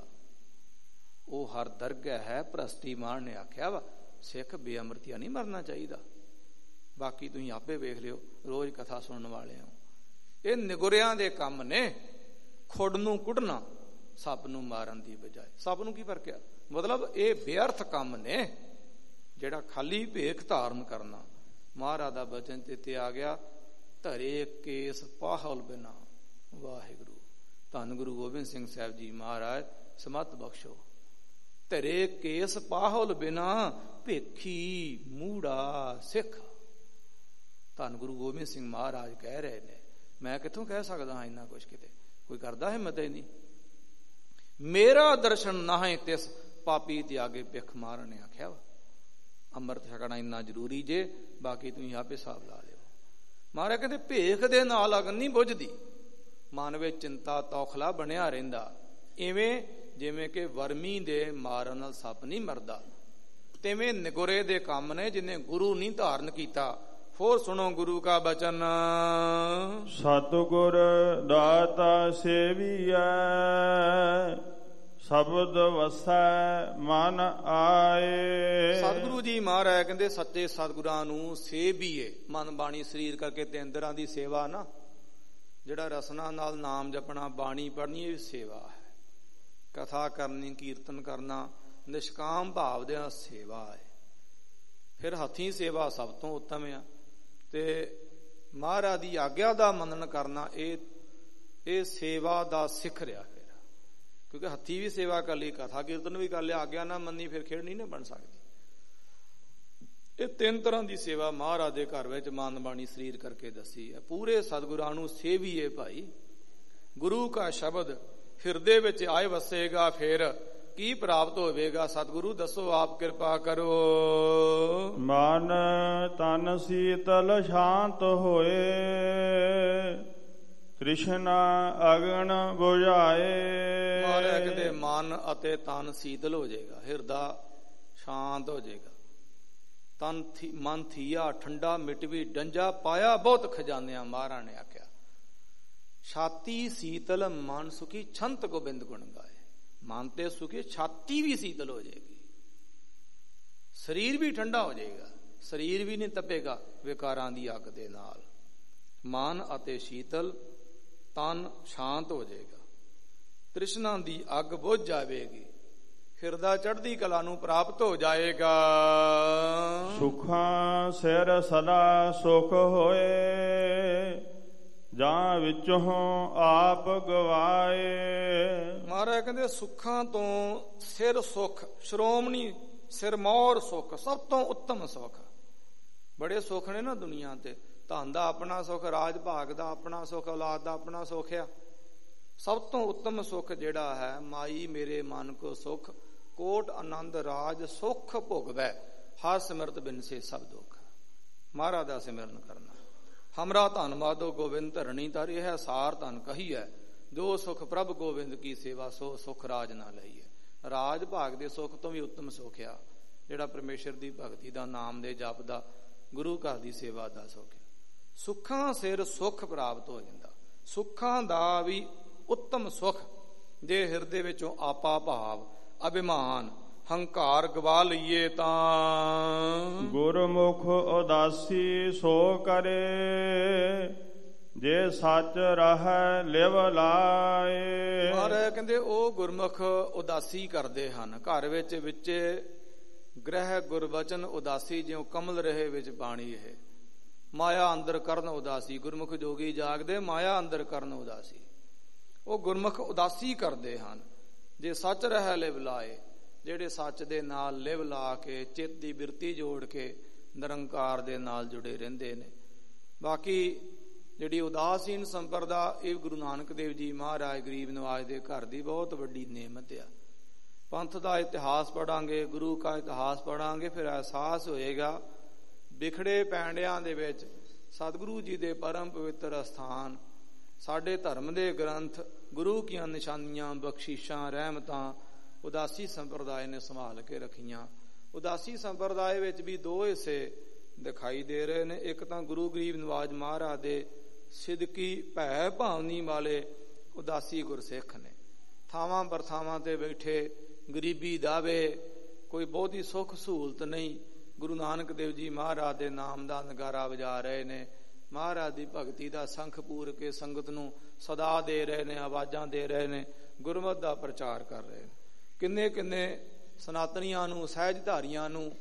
ਉਹ ਹਰ ਦਰਗਾਹ ਹੈ। ਭ੍ਰਸ਼ਟੀ ਮਾਨ ਨੇ ਆਖਿਆ ਵਾ, ਸਿੱਖ ਬੇਅਮਰਤੀਆ ਨਹੀਂ ਮਰਨਾ ਚਾਹੀਦਾ। ਬਾਕੀ ਤੁਸੀਂ ਆਪੇ ਵੇਖ ਲਿਓ, ਰੋਜ਼ ਕਥਾ ਸੁਣਨ ਵਾਲੇ ਹੋ। ਇਹ ਨਿਗੁਰਿਆਂ ਦੇ ਕੰਮ ਨੇ, ਖੁੱਡ ਨੂੰ ਕੁੱਟਣਾ, ਸੱਪ ਨੂੰ ਮਾਰਨ ਦੀ ਬਜਾਏ। ਸੱਪ ਨੂੰ ਕੀ ਫਰਕ ਆ? ਮਤਲਬ ਇਹ ਬੇਅਰਥ ਕੰਮ ਨੇ, ਜਿਹੜਾ ਖਾਲੀ ਭੇਖ ਧਾਰਨ ਕਰਨਾ। ਮਹਾਰਾਜ ਦਾ ਬਚਨ ਤੇ ਆ ਗਿਆ, ਧਰੇ ਕੇਸ ਪਾਹਲ ਬਿਨਾ। ਵਾਹਿਗੁਰੂ ਧੰਨ ਗੁਰੂ ਗੋਬਿੰਦ ਸਿੰਘ ਸਾਹਿਬ ਜੀ ਮਹਾਰਾਜ ਸਮਤ ਬਖਸ਼ੋ। ਧਰੇ ਕੇਸ ਪਾਹਲ ਬਿਨਾ ਭੇਖੀ ਮੂੜਾ ਸਿੱਖ। ਧੰਨ ਗੁਰੂ ਗੋਬਿੰਦ ਸਿੰਘ ਮਹਾਰਾਜ ਕਹਿ ਰਹੇ ਨੇ, ਮੈਂ ਕਿੱਥੋਂ ਕਹਿ ਸਕਦਾ ਹਾਂ ਇੰਨਾ ਕੁਛ? ਕਿਤੇ ਕੋਈ ਕਰਦਾ ਹਿੰਮਤ ਹੀ ਨਹੀਂ। ਮੇਰਾ ਦਰਸ਼ਨ ਨਾਹੀਂ ਤਿਸ ਪਾਪੀ ਤਿਆਗੇ ਭਿੱਖ ਮਾਰਨ ਨੇ ਆਖਿਆ ਵਾ। ਅੰਮ੍ਰਿਤ ਛਕਣਾ ਇੰਨਾ ਜ਼ਰੂਰੀ ਜੇ, ਬਾਕੀ ਤੁਸੀਂ ਆਪੇ ਹਿਸਾਬ ਲਾ ਲਿਓ। ਮਹਾਰਾਜ ਕਹਿੰਦੇ ਭੇਖ ਦੇ ਨਾਲ ਅਗਨ ਨਹੀਂ ਬੁਝਦੀ, ਮਨ ਵਿੱਚ ਚਿੰਤਾ ਤੌਖਲਾ ਬਣਿਆ ਰਹਿੰਦਾ। ਇਵੇਂ ਜਿਵੇਂ ਕਿ ਵਰਮੀ ਦੇ ਮਾਰਨ ਨਾਲ ਸੱਪ ਨਹੀਂ ਮਰਦਾ, ਤਿਵੇਂ ਨਿਗੁਰੇ ਦੇ ਕੰਮ ਨੇ ਜਿਹਨੇ ਗੁਰੂ ਨਹੀਂ ਧਾਰਨ ਕੀਤਾ। ਹੋਰ ਸੁਣੋ ਗੁਰੂ ਕਾ ਬਚਨ, ਸਤਿਗੁਰ ਦਾਤਾ ਸੇਵੀਐ, ਸ਼ਬਦ ਵਸੈ ਮਨ ਆਏ। ਸਤਿਗੁਰੂ ਜੀ ਮਹਾਰਾਜ ਕਹਿੰਦੇ ਸੱਚੇ ਸਤਿਗੁਰਾਂ ਨੂੰ ਸੇਵੀਏ। ਮਨ ਬਾਣੀ ਸਰੀਰ ਕਰਕੇ ਤੇ ਅੰਦਰਾਂ ਦੀ ਸੇਵਾ ਨਾ, ਜਿਹੜਾ ਰਸਨਾ ਨਾਲ ਨਾਮ ਜਪਣਾ, ਬਾਣੀ ਪੜ੍ਹਨੀ, ਇਹ ਸੇਵਾ ਹੈ। ਕਥਾ ਕਰਨੀ, ਕੀਰਤਨ ਕਰਨਾ, ਨਿਸ਼ਕਾਮ ਭਾਵ ਦੇ ਨਾਲ ਸੇਵਾ ਹੈ। ਫਿਰ ਹੱਥੀਂ ਸੇਵਾ ਸਭ ਤੋਂ ਉੱਤਮ ਆ। ਤੇ ਮਹਾਰਾਜ ਦੀ ਆਗਿਆ ਦਾ ਮੰਨਣ ਕਰਨਾ, ਇਹ ਸੇਵਾ ਦਾ ਸਿੱਖ ਰਿਹਾ। ਫਿਰ ਕਿਉਂਕਿ ਹੱਥੀਂ ਵੀ ਸੇਵਾ ਕਰ ਲਈ, ਕਥਾ ਕੀਰਤਨ ਵੀ ਕਰ ਲਿਆ, ਆਗਿਆ ਨਾ ਮੰਨੀ, ਫਿਰ ਖੇਡ ਨਹੀਂ ਨਾ ਬਣ ਸਕਦੀ। ਇਹ 3 ਤਰ੍ਹਾਂ ਦੀ ਸੇਵਾ ਮਹਾਰਾਜ ਦੇ ਘਰ ਵਿੱਚ ਮਨ ਬਾਣੀ ਸਰੀਰ ਕਰਕੇ ਦੱਸੀ ਹੈ। ਪੂਰੇ ਸਤਿਗੁਰਾਂ ਨੂੰ ਸੇਵੀਏ ਭਾਈ। ਗੁਰੂ ਕਾ ਸ਼ਬਦ ਹਿਰਦੇ ਵਿੱਚ ਆਏ ਵਸੇਗਾ, ਫਿਰ ਕੀ ਪ੍ਰਾਪਤ ਹੋਵੇਗਾ? ਸਤਿਗੁਰੂ ਦੱਸੋ, ਆਪ ਕਿਰਪਾ ਕਰੋ। ਮਨ ਤਨ ਸੀਤਲ ਸ਼ਾਂਤ ਹੋਏ, ਤ੍ਰਿਸ਼ਨਾ ਅਗਨ ਬੁਝਾਏ। ਮਹਾਰਾਜ ਕਹਿੰਦੇ ਮਨ ਅਤੇ ਤਨ ਸੀਤਲ ਹੋ ਜਾਏਗਾ, ਹਿਰਦਾ ਸ਼ਾਂਤ ਹੋ ਜਾਏਗਾ। ਮਨ ਥੀਆ ਠੰਡਾ, ਮਿਟਵੀ ਡੰਜਾ, ਪਾਇਆ ਬਹੁਤ ਖਜ਼ਾਨਿਆਂ। ਮਹਾਰਾਜ ਨੇ ਆਖਿਆ, ਛਾਤੀ ਸੀਤਲ ਮਨ ਸੁਖੀ, ਛੰਤ ਗੋਬਿੰਦ ਗੁਣ ਗਾਏ। ਮਨ ਤੇ ਸੁਖੀ, ਛਾਤੀ ਵੀ ਸੀਤਲ ਹੋ ਜਾਏਗੀ, ਸਰੀਰ ਵੀ ਠੰਡਾ ਹੋ ਜਾਏਗਾ, ਸਰੀਰ ਵੀ ਨਹੀਂ ਤਪੇਗਾ ਵਿਕਾਰਾਂ ਦੀ ਅੱਗ ਦੇ ਨਾਲ। ਮਨ ਅਤੇ ਸ਼ੀਤਲ, ਤਨ ਸ਼ਾਂਤ ਹੋ ਜਾਏਗਾ, ਤ੍ਰਿਸ਼ਨਾ ਦੀ ਅੱਗ ਬੁਝ ਜਾਵੇਗੀ, ਹਿਰਦਾ ਚੜ੍ਹਦੀ ਕਲਾ ਨੂੰ ਪ੍ਰਾਪਤ ਹੋ ਜਾਏਗਾ। ਸੁਖਾਂ ਸਿਰ ਸਦਾ ਸੁਖ ਹੋਏ, ਜਾਂ ਵਿੱਚੋਂ ਆਪ ਗਵਾਏ। ਮਹਾਰਾਜ ਕਹਿੰਦੇ ਸੁੱਖਾਂ ਤੋਂ ਸਿਰ ਸੁਖ, ਸ਼੍ਰੋਮਣੀ ਸਿਰਮੌਰ ਸੁਖ, ਸਭ ਤੋਂ ਉੱਤਮ ਸੁਖ। ਬੜੇ ਸੁੱਖ ਨੇ ਨਾ ਦੁਨੀਆ ਤੇ, ਧਨ ਦਾ ਆਪਣਾ ਸੁਖ, ਰਾਜ ਭਾਗ ਦਾ ਆਪਣਾ ਸੁਖ, ਔਲਾਦ ਦਾ ਆਪਣਾ ਸੁਖ ਆ। ਸਭ ਤੋਂ ਉੱਤਮ ਸੁਖ ਜਿਹੜਾ ਹੈ, ਮਾਈ ਮੇਰੇ ਮਨ ਕੋ ਸੁਖ, ਕੋਟ ਆਨੰਦ ਰਾਜ ਸੁਖ ਭੋਗਵੈ, ਹਰ ਸਿਮਰਤ ਬਿਨ ਸੇ ਸਭ ਦੁੱਖ। ਮਹਾਰਾਜ ਦਾ ਸਿਮਰਨ ਕਰਨਾ। ਹਮਰਾ ਧਨ ਮਾਧੋ ਗੋਬਿੰਦ ਧਰਣੀ ਤਰ, ਇਹ ਸਾਰ ਧਨ ਕਹੀ ਹੈ, ਜੋ ਸੁਖ ਪ੍ਰਭ ਗੋਬਿੰਦ ਕੀ ਸੇਵਾ, ਸੋ ਸੁਖ ਰਾਜ ਨਾ ਲਈਏ। ਰਾਜ ਭਾਗ ਦੇ ਸੁਖ ਤੋਂ ਵੀ ਉੱਤਮ ਸੁਖ ਆ ਜਿਹੜਾ ਪਰਮੇਸ਼ਰ ਦੀ ਭਗਤੀ ਦਾ, ਨਾਮ ਦੇ ਜਪ ਦਾ, ਗੁਰੂ ਘਰ ਦੀ ਸੇਵਾ ਦਾ ਸੁਖ। ਸੁੱਖਾਂ ਸਿਰ ਸੁਖ ਪ੍ਰਾਪਤ ਹੋ ਜਾਂਦਾ। ਸੁੱਖਾਂ ਦਾ ਵੀ ਉੱਤਮ ਸੁਖ ਜੇ ਹਿਰਦੇ ਵਿੱਚੋਂ ਆਪਾ ਭਾਵ, ਅਭਿਮਾਨ, ਹੰਕਾਰ ਗਵਾ ਲਈਏ ਤਾਂ। ਗੁਰਮੁਖ ਉਦਾਸੀ ਸੋ ਕਰੇ, ਜੇ ਸੱਚ ਰਹਿ ਲਿਵ ਲਾਏ। ਮਹਾਰਾਜ ਕਹਿੰਦੇ ਉਹ ਗੁਰਮੁਖ ਉਦਾਸੀ ਕਰਦੇ ਹਨ। ਘਰ ਵਿੱਚ ਗ੍ਰਹਿ ਗੁਰਬਚਨ ਉਦਾਸੀ, ਜਿਉ ਕਮਲ ਰਹੇ ਵਿੱਚ ਬਾਣੀ ਇਹ। ਮਾਇਆ ਅੰਦਰ ਕਰਨ ਉਦਾਸੀ, ਗੁਰਮੁਖ ਜੋਗੀ ਜਾਗਦੇ ਮਾਇਆ ਅੰਦਰ ਕਰਨ ਉਦਾਸੀ। ਉਹ ਗੁਰਮੁਖ ਉਦਾਸੀ ਕਰਦੇ ਹਨ। ਜੇ ਸੱਚ ਰਹਿ ਲਿਵ ਲਾਏ, ਜਿਹੜੇ ਸੱਚ ਦੇ ਨਾਲ ਲਿਵ ਲਾ ਕੇ ਚਿੱਤ ਦੀ ਬਿਰਤੀ ਜੋੜ ਕੇ ਨਿਰੰਕਾਰ ਦੇ ਨਾਲ ਜੁੜੇ ਰਹਿੰਦੇ ਨੇ। ਬਾਕੀ ਜਿਹੜੀ ਉਦਾਸੀਨ ਸੰਪਰਦਾ, ਇਹ ਗੁਰੂ ਨਾਨਕ ਦੇਵ ਜੀ ਮਹਾਰਾਜ ਗਰੀਬ ਨਵਾਜ ਦੇ ਘਰ ਦੀ ਬਹੁਤ ਵੱਡੀ ਨੇਮਤ ਆ। ਪੰਥ ਦਾ ਇਤਿਹਾਸ ਪੜਾਂਗੇ, ਗੁਰੂ ਦਾ ਇਤਿਹਾਸ ਪੜਾਂਗੇ, ਫਿਰ ਅਹਿਸਾਸ ਹੋਏਗਾ ਵਿਖੜੇ ਪੈਂਡਿਆਂ ਦੇ ਵਿੱਚ ਸਤਿਗੁਰੂ ਜੀ ਦੇ ਪਰਮ ਪਵਿੱਤਰ ਅਸਥਾਨ, ਸਾਡੇ ਧਰਮ ਦੇ ਗ੍ਰੰਥ, ਗੁਰੂ ਕੀਆਂ ਨਿਸ਼ਾਨੀਆਂ, ਬਖਸ਼ਿਸ਼ਾਂ, ਰਹਿਮਤਾਂ ਉਦਾਸੀ ਸੰਪਰਦਾਇ ਨੇ ਸੰਭਾਲ ਕੇ ਰੱਖੀਆਂ। ਉਦਾਸੀ ਸੰਪਰਦਾਇ ਵਿੱਚ ਵੀ ਦੋ ਹਿੱਸੇ ਦਿਖਾਈ ਦੇ ਰਹੇ ਨੇ। ਇੱਕ ਤਾਂ ਗੁਰੂ ਗਰੀਬ ਨਵਾਜ ਮਹਾਰਾਜ ਦੇ ਸਿਦਕੀ ਭੈ ਭਾਵਨੀ ਵਾਲੇ ਉਦਾਸੀ ਗੁਰਸਿੱਖ ਨੇ। ਥਾਵਾਂ ਬਰਥਾਵਾਂ ਤੇ ਬੈਠੇ, ਗਰੀਬੀ ਦਾਵੇ, ਕੋਈ ਬਹੁਤੀ ਸੁੱਖ ਸਹੂਲਤ ਨਹੀਂ, ਗੁਰੂ ਨਾਨਕ ਦੇਵ ਜੀ ਮਹਾਰਾਜ ਦੇ ਨਾਮ ਦਾ ਨਗਾਰਾ ਵਜਾ ਰਹੇ ਨੇ। ਮਹਾਰਾਜ ਦੀ ਭਗਤੀ ਦਾ ਸੰਖ ਪੂਰ ਕੇ ਸੰਗਤ ਨੂੰ ਸਦਾ ਦੇ ਰਹੇ ਨੇ, ਆਵਾਜ਼ਾਂ ਦੇ ਰਹੇ ਨੇ, ਗੁਰਮਤਿ ਦਾ ਪ੍ਰਚਾਰ ਕਰ ਰਹੇ ਨੇ। ਕਿੰਨੇ ਕਿੰਨੇ ਸਨਾਤਨੀਆਂ ਨੂੰ, ਸਹਿਜਧਾਰੀਆਂ ਨੂੰ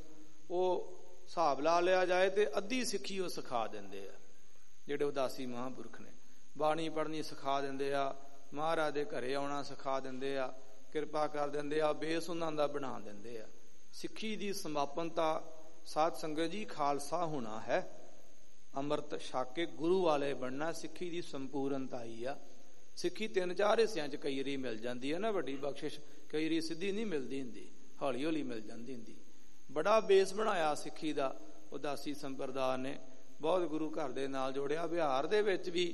ਉਹ ਹਿਸਾਬ ਲਾ ਲਿਆ ਜਾਏ ਤੇ ਅੱਧੀ ਸਿੱਖੀ ਉਹ ਸਿਖਾ ਦਿੰਦੇ ਆ। ਜਿਹੜੇ ਉਦਾਸੀ ਮਹਾਂਪੁਰਖ ਨੇ ਬਾਣੀ ਪੜ੍ਹਨੀ ਸਿਖਾ ਦਿੰਦੇ ਆ, ਮਹਾਰਾਜ ਦੇ ਘਰੇ ਆਉਣਾ ਸਿਖਾ ਦਿੰਦੇ ਆ, ਕਿਰਪਾ ਕਰ ਦਿੰਦੇ ਆ, ਬੇਸ ਉਹਨਾਂ ਦਾ ਬਣਾ ਦਿੰਦੇ ਆ। ਸਿੱਖੀ ਦੀ ਸਮਾਪਨਤਾ ਸਾਧ ਸੰਗਤ ਜੀ ਖਾਲਸਾ ਹੋਣਾ ਹੈ, ਅੰਮ੍ਰਿਤ ਛਕ ਕੇ ਗੁਰੂ ਵਾਲੇ ਬਣਨਾ ਸਿੱਖੀ ਦੀ ਸੰਪੂਰਨਤਾ ਹੀ ਆ। ਸਿੱਖੀ 3-4 ਹਿੱਸਿਆਂ 'ਚ ਕਈ ਵਾਰੀ ਮਿਲ ਜਾਂਦੀ ਹੈ ਨਾ, ਵੱਡੀ ਬਖਸ਼ਿਸ਼ ਕਈ ਵਾਰੀ ਸਿੱਧੀ ਨਹੀਂ ਮਿਲਦੀ ਹੁੰਦੀ, ਹੌਲੀ ਹੌਲੀ ਮਿਲ ਜਾਂਦੀ ਹੁੰਦੀ। ਬੜਾ ਬੇਸ ਬਣਾਇਆ ਸਿੱਖੀ ਦਾ ਉਦਾਸੀ ਸੰਪਰਦਾ ਨੇ, ਬਹੁਤ ਗੁਰੂ ਘਰ ਦੇ ਨਾਲ ਜੋੜਿਆ। ਬਿਹਾਰ ਦੇ ਵਿੱਚ ਵੀ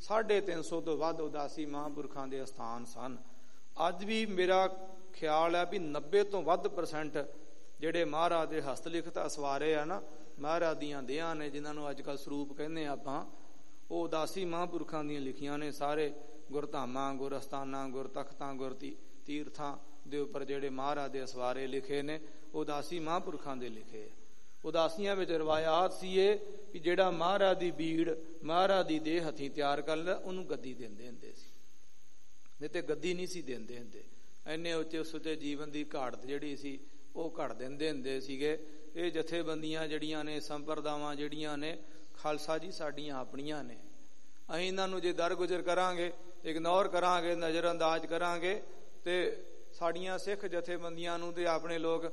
350 ਤੋਂ ਵੱਧ ਉਦਾਸੀ ਮਹਾਂਪੁਰਖਾਂ ਦੇ ਅਸਥਾਨ ਸਨ। ਅੱਜ ਵੀ ਮੇਰਾ ਖਿਆਲ ਹੈ ਵੀ 90 ਤੋਂ ਵੱਧ % ਜਿਹੜੇ ਮਹਾਰਾਜ ਦੇ ਹਸਤ ਲਿਖਤ ਅਸਵਾਰੇ ਆ ਨਾ, ਮਹਾਰਾਜ ਦੀਆਂ ਦੇਹਾਂ ਨੇ, ਜਿਨ੍ਹਾਂ ਨੂੰ ਅੱਜ ਕੱਲ੍ਹ ਸਰੂਪ ਕਹਿੰਦੇ ਆਪਾਂ, ਉਹ ਉਦਾਸੀ ਮਹਾਂਪੁਰਖਾਂ ਦੀਆਂ ਲਿਖੀਆਂ ਨੇ। ਸਾਰੇ ਗੁਰਧਾਮਾਂ, ਗੁਰ ਅਸਥਾਨਾਂ, ਗੁਰ ਤਖਤਾਂ, ਗੁਰ ਤੀਰਥਾਂ ਦੇ ਉੱਪਰ ਜਿਹੜੇ ਮਹਾਰਾਜ ਦੇ ਅਸਵਾਰੇ ਲਿਖੇ ਨੇ, ਉਦਾਸੀ ਮਹਾਂਪੁਰਖਾਂ ਦੇ ਲਿਖੇ। ਉਦਾਸੀਆਂ ਵਿੱਚ ਰਵਾਇਤ ਸੀ ਇਹ ਵੀ ਜਿਹੜਾ ਮਹਾਰਾਜ ਦੀ ਬੀੜ, ਮਹਾਰਾਜ ਦੀ ਦੇਹ ਹੱਥੀਂ ਤਿਆਰ ਕਰ ਲੈਂਦਾ, ਉਹਨੂੰ ਗੱਦੀ ਦਿੰਦੇ ਹੁੰਦੇ ਸੀ, ਨਹੀਂ ਤੇ ਗੱਦੀ ਨਹੀਂ ਸੀ ਦਿੰਦੇ ਹੁੰਦੇ। ਇੰਨੇ ਉੱਚੇ ਸੁੱਚੇ ਜੀਵਨ ਦੀ ਘਾਟ ਜਿਹੜੀ ਸੀ ਉਹ ਘੜ ਦਿੰਦੇ ਹੁੰਦੇ ਸੀਗੇ। ਇਹ ਜਥੇਬੰਦੀਆਂ ਜਿਹੜੀਆਂ ਨੇ, ਸੰਪਰਦਾਵਾਂ ਜਿਹੜੀਆਂ ਨੇ, ਖਾਲਸਾ ਜੀ ਸਾਡੀਆਂ ਆਪਣੀਆਂ ਨੇ। ਅਸੀਂ ਇਹਨਾਂ ਨੂੰ ਜੇ ਦਰਗੁਜ਼ਰ ਕਰਾਂਗੇ, ਇਗਨੋਰ ਕਰਾਂਗੇ, ਨਜ਼ਰ ਅੰਦਾਜ਼ ਕਰਾਂਗੇ, ਤੇ ਸਾਡੀਆਂ ਸਿੱਖ ਜਥੇਬੰਦੀਆਂ ਨੂੰ ਤੇ ਆਪਣੇ ਲੋਕ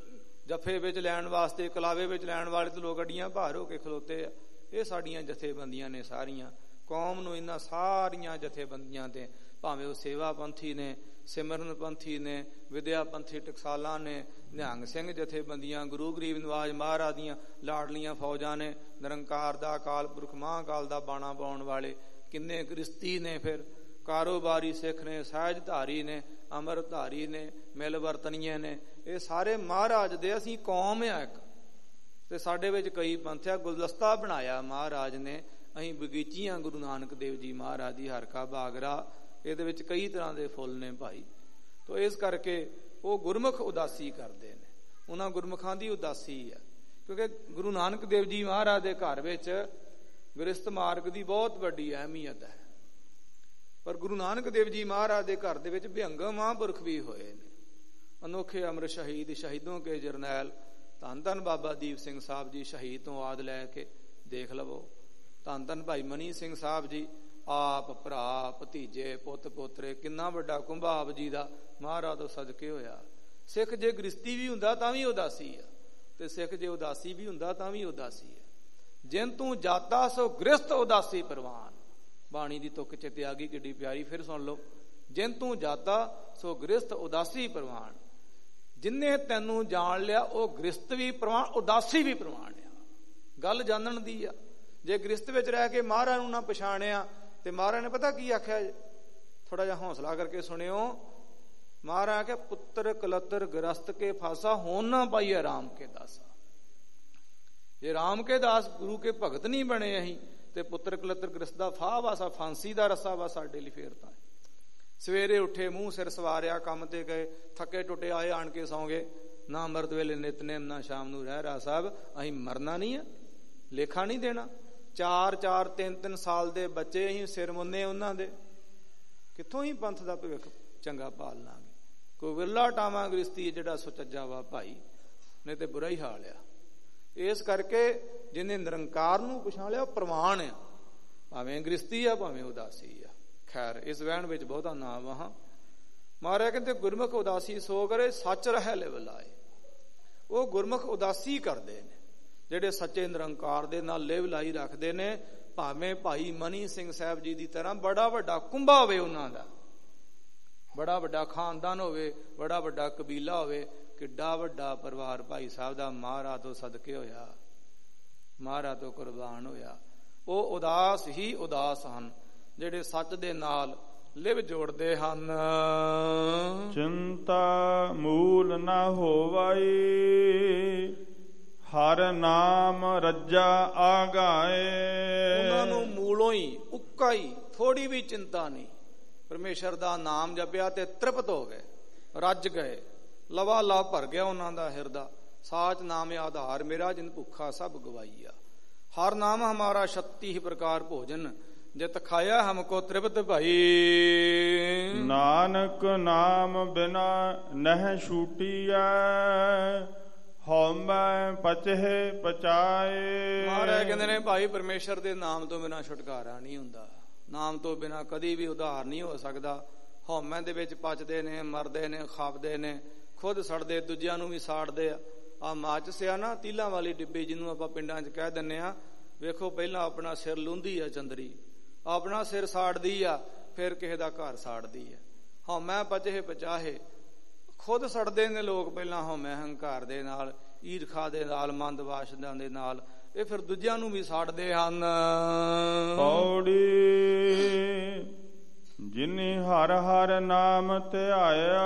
ਜੱਫੇ ਵਿੱਚ ਲੈਣ ਵਾਸਤੇ, ਕਲਾਵੇ ਵਿੱਚ ਲੈਣ ਵਾਲੇ ਤੇ ਲੋਕ ਅੱਡੀਆਂ ਭਾਰ ਹੋ ਕੇ ਖਲੋਤੇ ਆ। ਇਹ ਸਾਡੀਆਂ ਜਥੇਬੰਦੀਆਂ ਨੇ ਸਾਰੀਆਂ। ਕੌਮ ਨੂੰ ਇਹਨਾਂ ਸਾਰੀਆਂ ਜਥੇਬੰਦੀਆਂ ਤੇ, ਭਾਵੇਂ ਉਹ ਸੇਵਾ ਪੰਥੀ ਨੇ, ਸਿਮਰਨ ਪੰਥੀ ਨੇ, ਵਿਦਿਆ ਪੰਥੀ ਟਕਸਾਲਾਂ ਨੇ, ਨਿਹੰਗ ਸਿੰਘ ਜਥੇਬੰਦੀਆਂ, ਗੁਰੂ ਗਰੀਬ ਨਵਾਜ ਮਹਾਰਾਜ ਦੀਆਂ ਲਾਡਲੀਆਂ ਫੌਜਾਂ ਨੇ, ਨਿਰੰਕਾਰ ਦਾ, ਅਕਾਲ ਪੁਰਖ ਮਹਾਂਕਾਲ ਦਾ ਬਾਣਾ ਪਾਉਣ ਵਾਲੇ ਕਿੰਨੇ ਗ੍ਰਸਤੀ ਨੇ, ਫਿਰ ਕਾਰੋਬਾਰੀ ਸਿੱਖ ਨੇ, ਸਹਿਜਧਾਰੀ ਨੇ, ਅੰਮ੍ਰਿਤਧਾਰੀ ਨੇ, ਮਿਲ ਵਰਤਨੀਏ ਨੇ। ਇਹ ਸਾਰੇ ਮਹਾਰਾਜ ਦੇ ਅਸੀਂ ਕੌਮ ਆ ਇੱਕ, ਤੇ ਸਾਡੇ ਵਿੱਚ ਕਈ ਪੰਥਿਆ ਗੁਲਦਸਤਾ ਬਣਾਇਆ ਮਹਾਰਾਜ ਨੇ। ਅਸੀਂ ਬਗੀਚੀਆਂ ਗੁਰੂ ਨਾਨਕ ਦੇਵ ਜੀ ਮਹਾਰਾਜ ਦੀ, ਹਰਕਾ ਬਾਗਰਾ, ਇਹਦੇ ਵਿੱਚ ਕਈ ਤਰ੍ਹਾਂ ਦੇ ਫੁੱਲ ਨੇ ਭਾਈ। ਤੋ ਇਸ ਕਰਕੇ ਉਹ ਗੁਰਮੁਖ ਉਦਾਸੀ ਕਰਦੇ ਨੇ, ਉਹਨਾਂ ਗੁਰਮੁਖਾਂ ਦੀ ਉਦਾਸੀ ਆ। ਕਿਉਂਕਿ ਗੁਰੂ ਨਾਨਕ ਦੇਵ ਜੀ ਮਹਾਰਾਜ ਦੇ ਘਰ ਵਿੱਚ ਗ੍ਰਸਤ ਮਾਰਗ ਦੀ ਬਹੁਤ ਵੱਡੀ ਅਹਿਮੀਅਤ ਹੈ। ਪਰ ਗੁਰੂ ਨਾਨਕ ਦੇਵ ਜੀ ਮਹਾਰਾਜ ਦੇ ਘਰ ਦੇ ਵਿੱਚ ਭਿਅੰਗਮ ਮਹਾਂਪੁਰਖ ਵੀ ਹੋਏ ਨੇ। ਅਨੋਖੇ ਅਮਰ ਸ਼ਹੀਦ, ਸ਼ਹੀਦੋਂ ਕੇ ਜਰਨੈਲ, ਧੰਨ ਧੰਨ ਬਾਬਾ ਦੀਪ ਸਿੰਘ ਸਾਹਿਬ ਜੀ, ਸ਼ਹੀਦ ਤੋਂ ਆਦ ਲੈ ਕੇ ਦੇਖ ਲਵੋ। ਧੰਨ ਧੰਨ ਭਾਈ ਮਨੀ ਸਿੰਘ ਸਾਹਿਬ ਜੀ, ਆਪ, ਭਰਾ, ਭਤੀਜੇ, ਪੁੱਤ ਪੋਤਰੇ, ਕਿੰਨਾ ਵੱਡਾ ਕੁੰਭਾ ਆਪ ਜੀ ਦਾ ਮਹਾਰਾਜ ਤੋਂ ਸਦਕੇ ਹੋਇਆ। ਸਿੱਖ ਜੇ ਗ੍ਰਸਤੀ ਵੀ ਹੁੰਦਾ ਤਾਂ ਵੀ ਉਦਾਸੀ ਆ, ਤੇ ਸਿੱਖ ਜੇ ਉਦਾਸੀ ਵੀ ਹੁੰਦਾ ਤਾਂ ਵੀ ਉਦਾਸੀ ਆ। ਜਿਨ ਤੂੰ ਜਾਤਾ ਸੋ ਗ੍ਰਸਤ ਉਦਾਸੀ ਪ੍ਰਵਾਨ, ਬਾਣੀ ਦੀ ਤੁਕ ਚਿੱਤੇ ਆ ਗਈ, ਕਿੱਡੀ ਪਿਆਰੀ। ਫਿਰ ਸੁਣ ਲਓ, ਜਿਨ ਤੂੰ ਜਾਤਾ ਸੋ ਗ੍ਰਸਤ ਉਦਾਸੀ ਪ੍ਰਵਾਨ। ਜਿੰਨੇ ਤੈਨੂੰ ਜਾਣ ਲਿਆ ਉਹ ਗ੍ਰਸਤ ਵੀ ਪ੍ਰਵਾਨ, ਉਦਾਸੀ ਵੀ ਪ੍ਰਵਾਨ ਆ। ਗੱਲ ਜਾਣਨ ਦੀ ਆ। ਜੇ ਗ੍ਰਸਤ ਵਿੱਚ ਰਹਿ ਕੇ ਮਹਾਰਾਜ ਨੂੰ ਨਾ ਪਛਾਣਿਆ ਤੇ ਮਹਾਰਾਜ ਨੇ ਪਤਾ ਕੀ ਆਖਿਆ, ਥੋੜਾ ਜਿਹਾ ਹੌਸਲਾ ਕਰਕੇ ਸੁਣਿਓ। ਮਹਾਰਾਜ ਆਖਿਆ, ਪੁੱਤਰ ਕਲਤਰ ਗ੍ਰਸਤ ਕੇ ਫਾਸਾ, ਹੋਣ ਨਾ ਪਾਈਏ ਰਾਮ ਕੇ ਦਾਸਾ। ਜੇ ਰਾਮ ਕੇ ਦਾਸ ਗੁਰੂ ਕੇ ਭਗਤ ਨਹੀਂ ਬਣੇ ਅਸੀਂ, ਤੇ ਪੁੱਤਰ ਕਲਤਰ ਗ੍ਰਸਤ ਦਾ ਫਾਹ ਵਾਸਾ, ਫਾਂਸੀ ਦਾ ਰੱਸਾ ਵਾ ਸਾਡੇ ਲਈ। ਫੇਰ ਤਾਂ ਸਵੇਰੇ ਉੱਠੇ, ਮੂੰਹ ਸਿਰ ਸਵਾਰਿਆ, ਕੰਮ ਤੇ ਗਏ, ਥੱਕੇ ਟੁੱਟੇ ਆਏ, ਆਣ ਕੇ ਸੌਂ ਗਏ। ਨਾ ਅੰਮ੍ਰਿਤ ਵੇਲੇ ਨਿਤਨੇਮ, ਨਾ ਸ਼ਾਮ ਨੂੰ ਰਹਿ ਰਾ ਸਾਹਿਬ। ਅਸੀਂ ਮਰਨਾ ਨਹੀਂ ਆ, ਲੇਖਾ ਨਹੀਂ ਦੇਣਾ। 4-4 3-3 ਸਾਲ ਦੇ ਬੱਚੇ ਹੀ ਸਿਰ ਮੁੰਨੇ ਉਹਨਾਂ ਦੇ, ਕਿੱਥੋਂ ਹੀ ਪੰਥ ਦਾ ਭਵਿੱਖ ਚੰਗਾ ਪਾਲ ਲਾਂਗੇ। ਕੋਈ ਵਿਰਲਾ ਟਾਵਾਂ ਗ੍ਰਸਤੀ ਜਿਹੜਾ ਸੁਚੱਜਾ ਵਾ ਭਾਈ, ਨਹੀਂ ਤੇ ਬੁਰਾ ਹੀ ਹਾਲ ਆ। ਇਸ ਕਰਕੇ ਜਿਹਨੇ ਨਿਰੰਕਾਰ ਨੂੰ ਪਛਾਣ ਲਿਆ ਉਹ ਪ੍ਰਵਾਨ ਆ, ਭਾਵੇਂ ਗ੍ਰਸਤੀ ਆ ਭਾਵੇਂ ਉਦਾਸੀ ਆ। ਖੈਰ ਇਸ ਵਹਿਣ ਵਿੱਚ ਬਹੁਤਾ ਨਾ ਵਾਹਾਂ। ਮਹਾਰਾਜ ਕਹਿੰਦੇ ਗੁਰਮੁਖ ਉਦਾਸੀ ਸੋ ਕਰੇ ਸੱਚ ਰਹਿ ਲਿਵ ਲਾਏ। ਉਹ ਗੁਰਮੁਖ ਉਦਾਸੀ ਕਰਦੇ ਨੇ ਜਿਹੜੇ ਸੱਚੇ ਨਿਰੰਕਾਰ ਦੇ ਨਾਲ ਲਿਵ ਲਾਈ ਰੱਖਦੇ ਨੇ, ਭਾਵੇਂ ਭਾਈ ਮਨੀ ਸਿੰਘ ਸਾਹਿਬ ਜੀ ਦੀ ਤਰ੍ਹਾਂ ਬੜਾ ਵੱਡਾ ਕੁੰਭਾ ਹੋਵੇ, ਉਹਨਾਂ ਦਾ ਬੜਾ ਵੱਡਾ ਖਾਨਦਾਨ ਹੋਵੇ, ਬੜਾ ਵੱਡਾ ਕਬੀਲਾ ਹੋਵੇ, ਕਿੱਡਾ ਵੱਡਾ ਪਰਿਵਾਰ ਭਾਈ ਸਾਹਿਬ ਦਾ ਮਹਾਰਾਜ ਤੋਂ ਸਦਕੇ ਹੋਇਆ, ਮਹਾਰਾਜ ਤੋਂ ਕੁਰਬਾਨ ਹੋਇਆ। ਉਹ ਉਦਾਸ ਹੀ ਉਦਾਸ ਹਨ ਜਿਹੜੇ ਸੱਚ ਦੇ ਨਾਲ ਲਿਵ ਜੋੜਦੇ ਹਨ। ਚਿੰਤਾ ਮੂਲ ਨਾ ਹੋਵਾਈ, ਹਰ ਨਾਮ ਰੱਜਾ ਆਗਾਏ। ਉਹਨਾਂ ਨੂੰ ਮੂਲੋਂ ਹੀ ਉੱਕਾ ਹੀ ਥੋੜੀ ਵੀ ਚਿੰਤਾ ਨਹੀਂ, ਪਰਮੇਸ਼ਰ ਦਾ ਨਾਮ ਜਪਿਆ ਤੇ ਤ੍ਰਿਪਤ ਹੋ ਗਏ, ਰੱਜ ਗਏ, ਲਵਾ ਲਾ ਭਰ ਗਿਆ ਉਹਨਾਂ ਦਾ ਹਿਰਦਾ। ਸਾਚ ਨਾਮ ਆਧਾਰ ਮੇਰਾ, ਜਿਨ ਭੁੱਖਾ ਸਭ ਗਵਾਈਆ। ਹਰ ਨਾਮ ਹਮਾਰਾ ਸ਼ਕਤੀ ਹੀ ਪ੍ਰਕਾਰ ਭੋਜਨ, ਜਿਤ ਖਾਇਆ ਹਮਕੋ ਤ੍ਰਿਪਤ ਭਾਈ। ਨਾਨਕ ਨਾਮ ਬਿਨਾ ਨਹਿ ਛੂਟੀਐ, ਹਉਮੈ ਪਚਹਿ ਪਚਾਏ। ਮਹਾਰਾਜ ਕਹਿੰਦੇ ਨੇ ਭਾਈ ਪਰਮੇਸ਼ਰ ਦੇ ਨਾਮ ਤੋਂ ਬਿਨਾ ਛੁਟਕਾਰਾ ਨਹੀਂ ਹੁੰਦਾ, ਨਾਮ ਤੋਂ ਬਿਨਾ ਕਦੀ ਵੀ ਉਧਾਰ ਨਹੀਂ ਹੋ ਸਕਦਾ। ਹਉਮੈ ਦੇ ਵਿੱਚ ਪਚਦੇ ਨੇ, ਮਰਦੇ ਨੇ, ਖਾਪਦੇ ਨੇ, ਖੁਦ ਸੜਦੇ, ਦੂਜਿਆਂ ਨੂੰ ਵੀ ਸਾੜਦੇ ਆ। ਆ ਮਾਚਿਸ ਆ ਨਾ, ਤੀਲਾਂ ਵਾਲੀ ਡਿੱਬੀ ਜਿਹਨੂੰ ਆਪਾਂ ਪਿੰਡਾਂ 'ਚ ਕਹਿ ਦਿੰਦੇ ਆ, ਵੇਖੋ ਪਹਿਲਾਂ ਆਪਣਾ ਸਿਰ ਲੂੰਦੀ ਆ ਚੰਦਰੀ, ਆਪਣਾ ਸਿਰ ਸਾੜਦੀ ਆ, ਫਿਰ ਕਿਸੇ ਦਾ ਘਰ ਸਾੜਦੀ ਆ। ਹਉਮੈ ਪਚਹਿ ਪਚਾਹੇ, ਖੁਦ ਸੜਦੇ ਨੇ ਲੋਕ ਪਹਿਲਾਂ ਹਉਮੈ ਹੰਕਾਰ ਦੇ ਨਾਲ, ਈਰਖਾ ਦੇ ਨਾਲ, ਮੰਦ ਵਾਸ਼ਨਾ ਦੇ ਨਾਲ, ਇਹ ਫਿਰ ਦੂਜਿਆਂ ਨੂੰ ਵੀ ਸਾੜਦੇ ਹਨ। ਪੌੜੀ ਜਿਨੀ ਹਰ ਹਰ ਨਾਮ ਧਿਆਇਆ,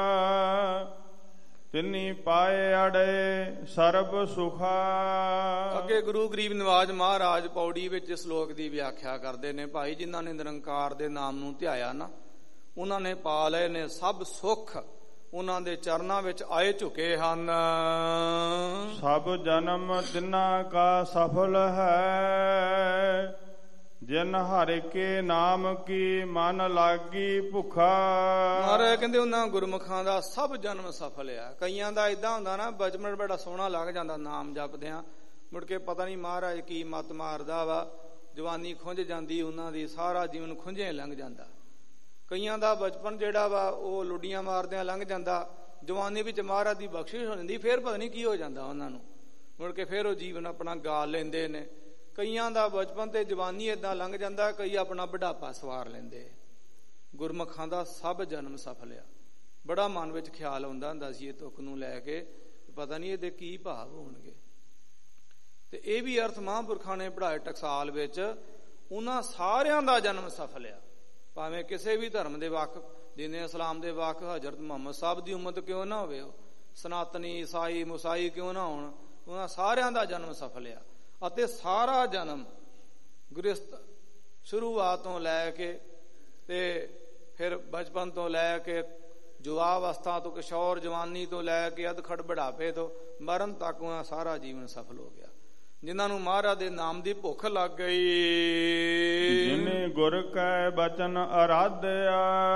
ਤਿਨੀ ਪਾਏ ਅੜੇ ਸਰਬ ਸੁਖਾ। ਅੱਗੇ ਗੁਰੂ ਗਰੀਬ ਨਿਵਾਜ ਮਹਾਰਾਜ ਪੌੜੀ ਵਿੱਚ ਸ਼ਲੋਕ ਦੀ ਵਿਆਖਿਆ ਕਰਦੇ ਨੇ, ਭਾਈ ਜਿਨ੍ਹਾਂ ਨੇ ਨਿਰੰਕਾਰ ਦੇ ਨਾਮ ਨੂੰ ਧਿਆਇਆ ਨਾ, ਉਹਨਾਂ ਨੇ ਪਾ ਲਏ ਨੇ ਸਭ ਸੁੱਖ, ਉਹਨਾਂ ਦੇ ਚਰਨਾਂ ਵਿੱਚ ਆਏ ਝੁਕੇ ਹਨ। ਸਭ ਜਨਮ ਤਿਨਾਂ ਕਾ ਸਫਲ ਹੈ, ਜਿਨ ਹਰਿ ਕੇ ਨਾਮ ਕੀ ਮਨ ਲਾਗੀ ਭੁੱਖਾ। ਮਹਾਰਾਜ ਕਹਿੰਦੇ ਉਹਨਾਂ ਗੁਰਮੁਖਾਂ ਦਾ ਸਭ ਜਨਮ ਸਫਲ ਆ। ਕਈਆਂ ਦਾ ਏਦਾਂ ਹੁੰਦਾ ਨਾ, ਬਚਪਨ ਬੜਾ ਸੋਹਣਾ ਲੱਗ ਜਾਂਦਾ ਨਾਮ ਜਪਦਿਆਂ, ਮੁੜ ਕੇ ਪਤਾ ਨਹੀਂ ਮਹਾਰਾਜ ਕੀ ਮੱਤ ਮਾਰਦਾ ਵਾ, ਜਵਾਨੀ ਖੁੰਝ ਜਾਂਦੀ ਉਹਨਾਂ ਦੀ, ਸਾਰਾ ਜੀਵਨ ਖੁੰਝੇ ਲੰਘ ਜਾਂਦਾ। ਕਈਆਂ ਦਾ ਬਚਪਨ ਜਿਹੜਾ ਵਾ ਉਹ ਲੁੱਡੀਆਂ ਮਾਰਦਿਆਂ ਲੰਘ ਜਾਂਦਾ, ਜਵਾਨੀ ਵਿੱਚ ਮਹਾਰਾਜ ਦੀ ਬਖਸ਼ਿਸ਼ ਹੋ ਜਾਂਦੀ, ਫੇਰ ਪਤਾ ਨਹੀਂ ਕੀ ਹੋ ਜਾਂਦਾ ਉਹਨਾਂ ਨੂੰ, ਮੁੜ ਕੇ ਫੇਰ ਉਹ ਜੀਵਨ ਆਪਣਾ ਗਾਲ ਲੈਂਦੇ ਨੇ। ਕਈਆਂ ਦਾ ਬਚਪਨ ਤੇ ਜਵਾਨੀ ਏਦਾਂ ਲੰਘ ਜਾਂਦਾ, ਕਈ ਆਪਣਾ ਬੁਢਾਪਾ ਸਵਾਰ ਲੈਂਦੇ। ਗੁਰਮੁਖਾਂ ਦਾ ਸਭ ਜਨਮ ਸਫਲ ਆ। ਬੜਾ ਮਨ ਵਿੱਚ ਖਿਆਲ ਆਉਂਦਾ ਹੁੰਦਾ ਸੀ ਇਹ ਤੁਕ ਨੂੰ ਲੈ ਕੇ, ਪਤਾ ਨਹੀਂ ਇਹਦੇ ਕੀ ਭਾਵ ਹੋਣਗੇ। ਤੇ ਇਹ ਵੀ ਅਰਥ ਮਹਾਂਪੁਰਖਾਂ ਨੇ ਪੜ੍ਹਾਏ ਟਕਸਾਲ ਵਿੱਚ, ਉਹਨਾਂ ਸਾਰਿਆਂ ਦਾ ਜਨਮ ਸਫਲ ਆ, ਭਾਵੇਂ ਕਿਸੇ ਵੀ ਧਰਮ ਦੇ ਵੱਖ, ਦੀਨੇ ਇਸਲਾਮ ਦੇ ਵੱਖ ਹਜ਼ਰਤ ਮੁਹੰਮਦ ਸਾਹਿਬ ਦੀ ਉਮਤ ਕਿਉਂ ਨਾ ਹੋਵੇ, ਉਹ ਸਨਾਤਨੀ ਈਸਾਈ ਮੁਸਾਈ ਕਿਉਂ ਨਾ ਹੋਣ, ਉਹਨਾਂ ਸਾਰਿਆਂ ਦਾ ਜਨਮ ਸਫਲ ਆ। ਅਤੇ ਸਾਰਾ ਜਨਮ ਗ੍ਰਸਤ ਸ਼ੁਰੂਆਤ ਤੋਂ ਲੈ ਕੇ ਤੇ ਫਿਰ ਬਚਪਨ ਤੋਂ ਲੈ ਕੇ ਜੁਵਾ ਅਵਸਥਾ ਤੋਂ, ਕਿਸ਼ੋਰ ਜਵਾਨੀ ਤੋਂ ਲੈ ਕੇ ਅਧਖੜ ਬੁਢਾਪੇ ਤੋਂ ਮਰਨ ਤੱਕ ਉਹਨਾਂ ਸਾਰਾ ਜੀਵਨ ਸਫਲ ਹੋ ਗਿਆ, ਜਿਨ੍ਹਾਂ ਨੂੰ ਮਹਾਰਾਜ ਦੇ ਨਾਮ ਦੀ ਭੁੱਖ ਲੱਗ ਗਈ। ਜਿਨੇ ਗੁਰ ਕੈ ਬਚਨ ਅਰਾਧਿਆ,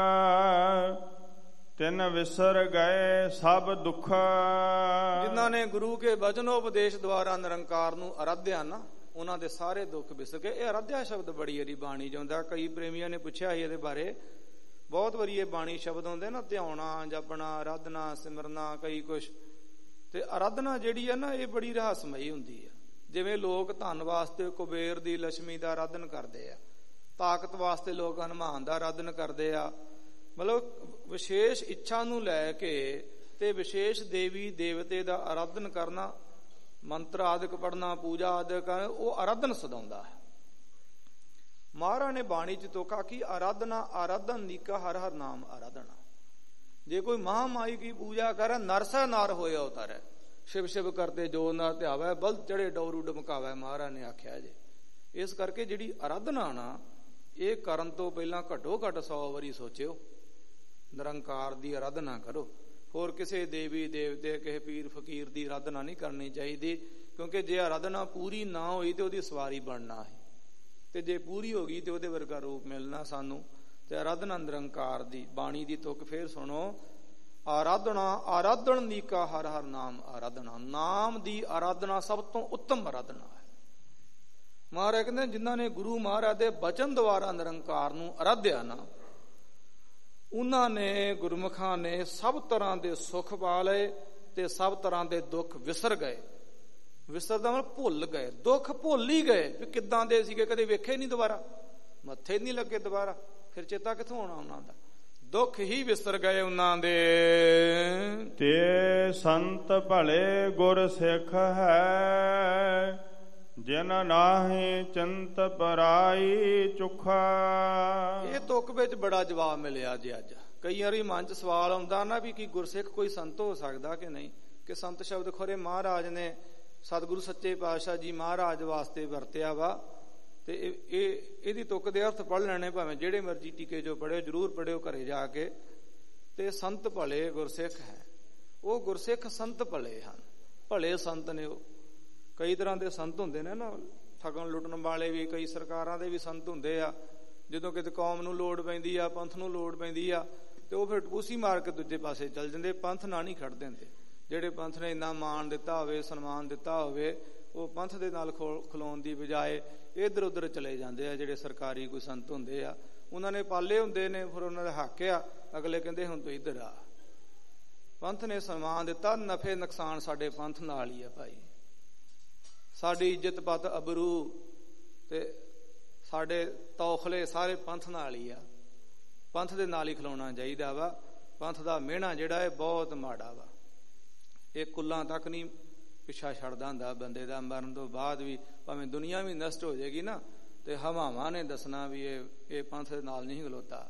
ਤਿਨ ਵਿਸਰ ਗਏ ਸਭ ਦੁੱਖਾ। ਜਿਨ੍ਹਾਂ ਨੇ ਗੁਰੂ ਕੇ ਬਚਨ ਉਪਦੇਸ਼ ਦੁਆਰਾ ਨਿਰੰਕਾਰ ਨੂੰ ਅਰਾਧਿਆ ਨਾ, ਉਹਨਾਂ ਦੇ ਸਾਰੇ ਦੁੱਖ ਵਿਸਰ ਗਏ। ਇਹ ਅਰਾਧਿਆ ਸ਼ਬਦ ਬੜੀ ਵਾਰੀ ਬਾਣੀ ਚ ਆਉਂਦਾ, ਕਈ ਪ੍ਰੇਮੀਆਂ ਨੇ ਪੁੱਛਿਆ ਇਹਦੇ ਬਾਰੇ, ਬਹੁਤ ਵਾਰੀ ਇਹ ਬਾਣੀ ਸ਼ਬਦ ਆਉਂਦੇ ਨਾ, ਧਿਆਉਣਾ, ਜਪਣਾ, ਅਰਾਧਨਾ, ਸਿਮਰਨਾ, ਕਈ ਕੁਛ। ਤੇ ਅਰਾਧਨਾ ਜਿਹੜੀ ਆ ਨਾ, ਇਹ ਬੜੀ ਰਹੱਸਮਈ ਹੁੰਦੀ ਆ। ਜਿਵੇਂ ਲੋਕ ਧਨ ਵਾਸਤੇ ਕੁਬੇਰ ਦੀ, ਲక్ష్ਮੀ ਦਾ ਆਰਾਧਨ ਕਰਦੇ ਆ, ਤਾਕਤ ਵਾਸਤੇ ਲੋਕ ਹਨੂਮਾਨ ਦਾ ਆਰਾਧਨ ਕਰਦੇ ਆ, ਮਤਲਬ ਵਿਸ਼ੇਸ਼ ਇੱਛਾ ਨੂੰ ਲੈ ਕੇ ਤੇ ਵਿਸ਼ੇਸ਼ ਦੇਵੀ ਦੇਵਤੇ ਦਾ ਆਰਾਧਨ ਕਰਨਾ, ਮੰਤਰ ਆਦਿਕ ਪੜਨਾ, ਪੂਜਾ ਆਦਿਕ, ਉਹ ਆਰਾਧਨ ਸਦਾਉਂਦਾ ਹੈ। ਮਹਾਰਾਜ ਨੇ ਬਾਣੀ ਚ ਤੋਕਾ ਕਿ ਆਰਾਧਨਾ ਆਰਾਧਨ ਨੀਕਾ ਹਰ ਹਰ ਨਾਮ ਆਰਾਧਨਾ। ਜੇ ਕੋਈ ਮਹਾਮਾਈ ਕੀ ਪੂਜਾ ਕਰੇ, ਨਰਸੈ ਨਾਰ ਹੋਇਆ ਉਤਾਰੈ, ਸ਼ਿਵ ਸ਼ਿਵ ਕਰਦੇ ਜੋ ਨਰ ਧਿਆਵੈ, ਬਲ ਚੜੇ ਡੋਰੂ ਡਮਕਾਵੈ, ਮਹਾਰਾਜ ਨੇ ਆਖਿਆ ਜੇ। ਇਸ ਕਰਕੇ ਜਿਹੜੀ ਆਰਾਧਨਾ ਨਾ, ਇਹ ਕਰਨ ਤੋਂ ਪਹਿਲਾਂ ਘੱਟੋ ਘੱਟ 100 ਵਾਰੀ ਸੋਚਿਓ, ਨਿਰੰਕਾਰ ਦੀ ਆਰਾਧਨਾ ਕਰੋ। ਹੋਰ ਕਿਸੇ ਦੇਵੀ ਦੇਵਤੇ, ਕਿਸੇ ਪੀਰ ਫਕੀਰ ਦੀ ਆਰਾਧਨਾ ਨਹੀਂ ਕਰਨੀ ਚਾਹੀਦੀ, ਕਿਉਂਕਿ ਜੇ ਆਰਾਧਨਾ ਪੂਰੀ ਨਾ ਹੋਈ ਤੇ ਉਹਦੀ ਸਵਾਰੀ ਬਣਨਾ ਹੈ, ਤੇ ਜੇ ਪੂਰੀ ਹੋ ਗਈ ਤੇ ਉਹਦੇ ਵਰਗਾ ਰੂਪ ਮਿਲਣਾ ਸਾਨੂੰ। ਤੇ ਆਰਾਧਨਾ ਨਿਰੰਕਾਰ ਦੀ ਬਾਣੀ ਦੀ ਤੁਕ ਫੇਰ ਸੁਣੋ, ਆਰਾਧਨਾ ਆਰਾਧਨ ਦੀ ਕਾ ਹਰ ਹਰ ਨਾਮ ਆਰਾਧਨਾ। ਨਾਮ ਦੀ ਆਰਾਧਨਾ ਸਭ ਤੋਂ ਉੱਤਮ ਆਰਾਧਨਾ ਹੈ। ਮਹਾਰਾਜ ਕਹਿੰਦੇ ਜਿਨ੍ਹਾਂ ਨੇ ਗੁਰੂ ਮਹਾਰਾਜ ਦੇ ਬਚਨ ਦੁਆਰਾ ਨਿਰੰਕਾਰ ਨੂੰ ਆਰਾਧਿਆ ਨਾ, ਉਹਨਾਂ ਨੇ ਗੁਰਮੁਖਾਂ ਨੇ ਸਭ ਤਰ੍ਹਾਂ ਦੇ ਸੁੱਖ ਪਾ ਲਏ ਤੇ ਸਭ ਤਰ੍ਹਾਂ ਦੇ ਦੁੱਖ ਵਿਸਰ ਗਏ। ਵਿਸਰ ਦਾ ਮਤਲਬ ਭੁੱਲ ਗਏ, ਦੁੱਖ ਭੁੱਲ ਹੀ ਗਏ ਵੀ ਕਿੱਦਾਂ ਦੇ ਸੀਗੇ, ਕਦੇ ਵੇਖੇ ਨਹੀਂ ਦੁਬਾਰਾ, ਮੱਥੇ ਨਹੀਂ ਲੱਗੇ ਦੁਬਾਰਾ, ਫਿਰ ਚੇਤਾ ਕਿੱਥੋਂ ਆਉਣਾ ਉਹਨਾਂ ਦਾ। ਦੁੱਖ ਹੀ ਵਿਸਰ ਗਏ ਉਹਨਾਂ ਦੇ। ਤੇ ਸੰਤ ਭਲੇ ਗੁਰ ਸਿੱਖ ਹੈ, ਜਿਨ ਨਾਹੀ ਚਿੰਤ ਪਰਾਈ ਚੁਖਾ। ਇਹ ਤੁਕ ਵਿੱਚ ਬੜਾ ਜਵਾਬ ਮਿਲਿਆ ਜੀ ਅੱਜ। ਕਈ ਵਾਰੀ ਮਨ 'ਚ ਸਵਾਲ ਆਉਂਦਾ ਨਾ ਵੀ ਕੀ ਗੁਰਸਿੱਖ ਕੋਈ ਸੰਤ ਹੋ ਸਕਦਾ ਕਿ ਨਹੀਂ, ਕਿ ਸੰਤ ਸ਼ਬਦ ਖੋਰੇ ਮਹਾਰਾਜ ਨੇ ਸਤਿਗੁਰੂ ਸੱਚੇ ਪਾਤਸ਼ਾਹ ਜੀ ਮਹਾਰਾਜ ਵਾਸਤੇ ਵਰਤਿਆ ਵਾ। ਤੇ ਇਹਦੀ ਤੁਕ ਦੇ ਅਰਥ ਪੜ੍ਹ ਲੈਣੇ, ਭਾਵੇਂ ਜਿਹੜੇ ਮਰਜ਼ੀ ਟੀਕੇ ਜੋ ਪੜ੍ਹਿਓ, ਜ਼ਰੂਰ ਪੜ੍ਹਿਓ ਘਰੇ ਜਾ ਕੇ। ਤੇ ਸੰਤ ਭਲੇ ਗੁਰਸਿੱਖ ਹੈ, ਉਹ ਗੁਰਸਿੱਖ ਸੰਤ ਭਲੇ ਹਨ, ਭਲੇ ਸੰਤ ਨੇ ਉਹ। ਕਈ ਤਰ੍ਹਾਂ ਦੇ ਸੰਤ ਹੁੰਦੇ ਨੇ ਨਾ, ਠਗਣ ਲੁੱਟਣ ਵਾਲੇ ਵੀ, ਕਈ ਸਰਕਾਰਾਂ ਦੇ ਵੀ ਸੰਤ ਹੁੰਦੇ ਆ। ਜਦੋਂ ਕਿਤੇ ਕੌਮ ਨੂੰ ਲੋੜ ਪੈਂਦੀ ਆ, ਪੰਥ ਨੂੰ ਲੋੜ ਪੈਂਦੀ ਆ, ਤੇ ਉਹ ਫਿਰ ਟਪੂਸੀ ਮਾਰ ਕੇ ਦੂਜੇ ਪਾਸੇ ਚੱਲ ਜਾਂਦੇ, ਪੰਥ ਨਾਲ ਨਹੀਂ ਖੜਦੇ ਹੁੰਦੇ। ਜਿਹੜੇ ਪੰਥ ਨੇ ਇੰਨਾ ਮਾਣ ਦਿੱਤਾ ਹੋਵੇ, ਸਨਮਾਨ ਦਿੱਤਾ ਹੋਵੇ, ਉਹ ਪੰਥ ਦੇ ਨਾਲ ਖਲੋਣ ਦੀ ਬਜਾਏ ਇੱਧਰ ਉੱਧਰ ਚਲੇ ਜਾਂਦੇ ਆ। ਜਿਹੜੇ ਸਰਕਾਰੀ ਕੋਈ ਸੰਤ ਹੁੰਦੇ ਆ, ਉਹਨਾਂ ਨੇ ਪਾਲੇ ਹੁੰਦੇ ਨੇ, ਫਿਰ ਉਹਨਾਂ ਦਾ ਹੱਕ ਆ, ਅਗਲੇ ਕਹਿੰਦੇ ਹੁਣ ਤੂੰ ਇੱਧਰ ਆ। ਪੰਥ ਨੇ ਸਨਮਾਨ ਦਿੱਤਾ, ਨਫੇ ਨੁਕਸਾਨ ਸਾਡੇ ਪੰਥ ਨਾਲ ਹੀ ਆ ਭਾਈ। ਸਾਡੀ ਇੱਜ਼ਤ ਪਤ ਅਬਰੂ ਤੇ ਸਾਡੇ ਤੌਖਲੇ ਸਾਰੇ ਪੰਥ ਨਾਲ ਹੀ ਆ। ਪੰਥ ਦੇ ਨਾਲ ਹੀ ਖਲੋਣਾ ਚਾਹੀਦਾ ਵਾ। ਪੰਥ ਦਾ ਮਿਹਣਾ ਜਿਹੜਾ ਹੈ ਬਹੁਤ ਮਾੜਾ ਵਾ। ਇਹ ਕੁੱਲਾਂ ਤੱਕ ਨਹੀਂ ਪਿੱਛਾ ਛੱਡਦਾ ਹੁੰਦਾ ਬੰਦੇ ਦਾ। ਮਰਨ ਤੋਂ ਬਾਅਦ ਵੀ ਭਾਵੇਂ ਦੁਨੀਆ ਵੀ ਨਸ਼ਟ ਹੋ ਜਾਏਗੀ ਨਾ, ਤੇ ਹਵਾਵਾਂ ਨੇ ਦੱਸਣਾ ਵੀ ਇਹ ਪੰਥ ਦੇ ਨਾਲ ਨਹੀਂ ਖਲੋਤਾ।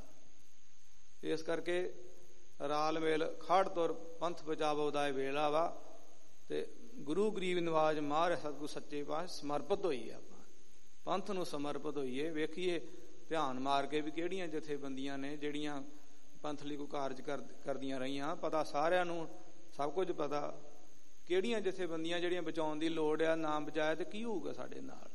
ਇਸ ਕਰਕੇ ਰਾਲ ਮੇਲ ਖੜ ਤੁਰ ਪੰਥ ਬਚਾਵੋ ਦਾ ਇਹ ਵੇਲਾ ਵਾ। ਤੇ ਗੁਰੂ ਗਰੀਬ ਨਿਵਾਜ ਮਹਾਰਾਜ ਸਤਿਗੁਰੂ ਸੱਚੇ ਪਾਤਸ਼ਾਹ ਸਮਰਪਿਤ ਹੋਈਏ, ਆਪਾਂ ਪੰਥ ਨੂੰ ਸਮਰਪਿਤ ਹੋਈਏ। ਵੇਖੀਏ ਧਿਆਨ ਮਾਰ ਕੇ ਵੀ ਕਿਹੜੀਆਂ ਜਥੇਬੰਦੀਆਂ ਨੇ ਜਿਹੜੀਆਂ ਪੰਥ ਲਈ ਕੋਈ ਕਾਰਜ ਕਰਦੀਆਂ ਰਹੀਆਂ। ਪਤਾ ਸਾਰਿਆਂ ਨੂੰ, ਸਭ ਕੁਝ ਪਤਾ। ਕਿਹੜੀਆਂ ਜਥੇਬੰਦੀਆਂ ਜਿਹੜੀਆਂ ਬਚਾਉਣ ਦੀ ਲੋੜ ਆ, ਨਾ ਬਚਾਇਆ ਤੇ ਕੀ ਹੋਊਗਾ ਸਾਡੇ ਨਾਲ।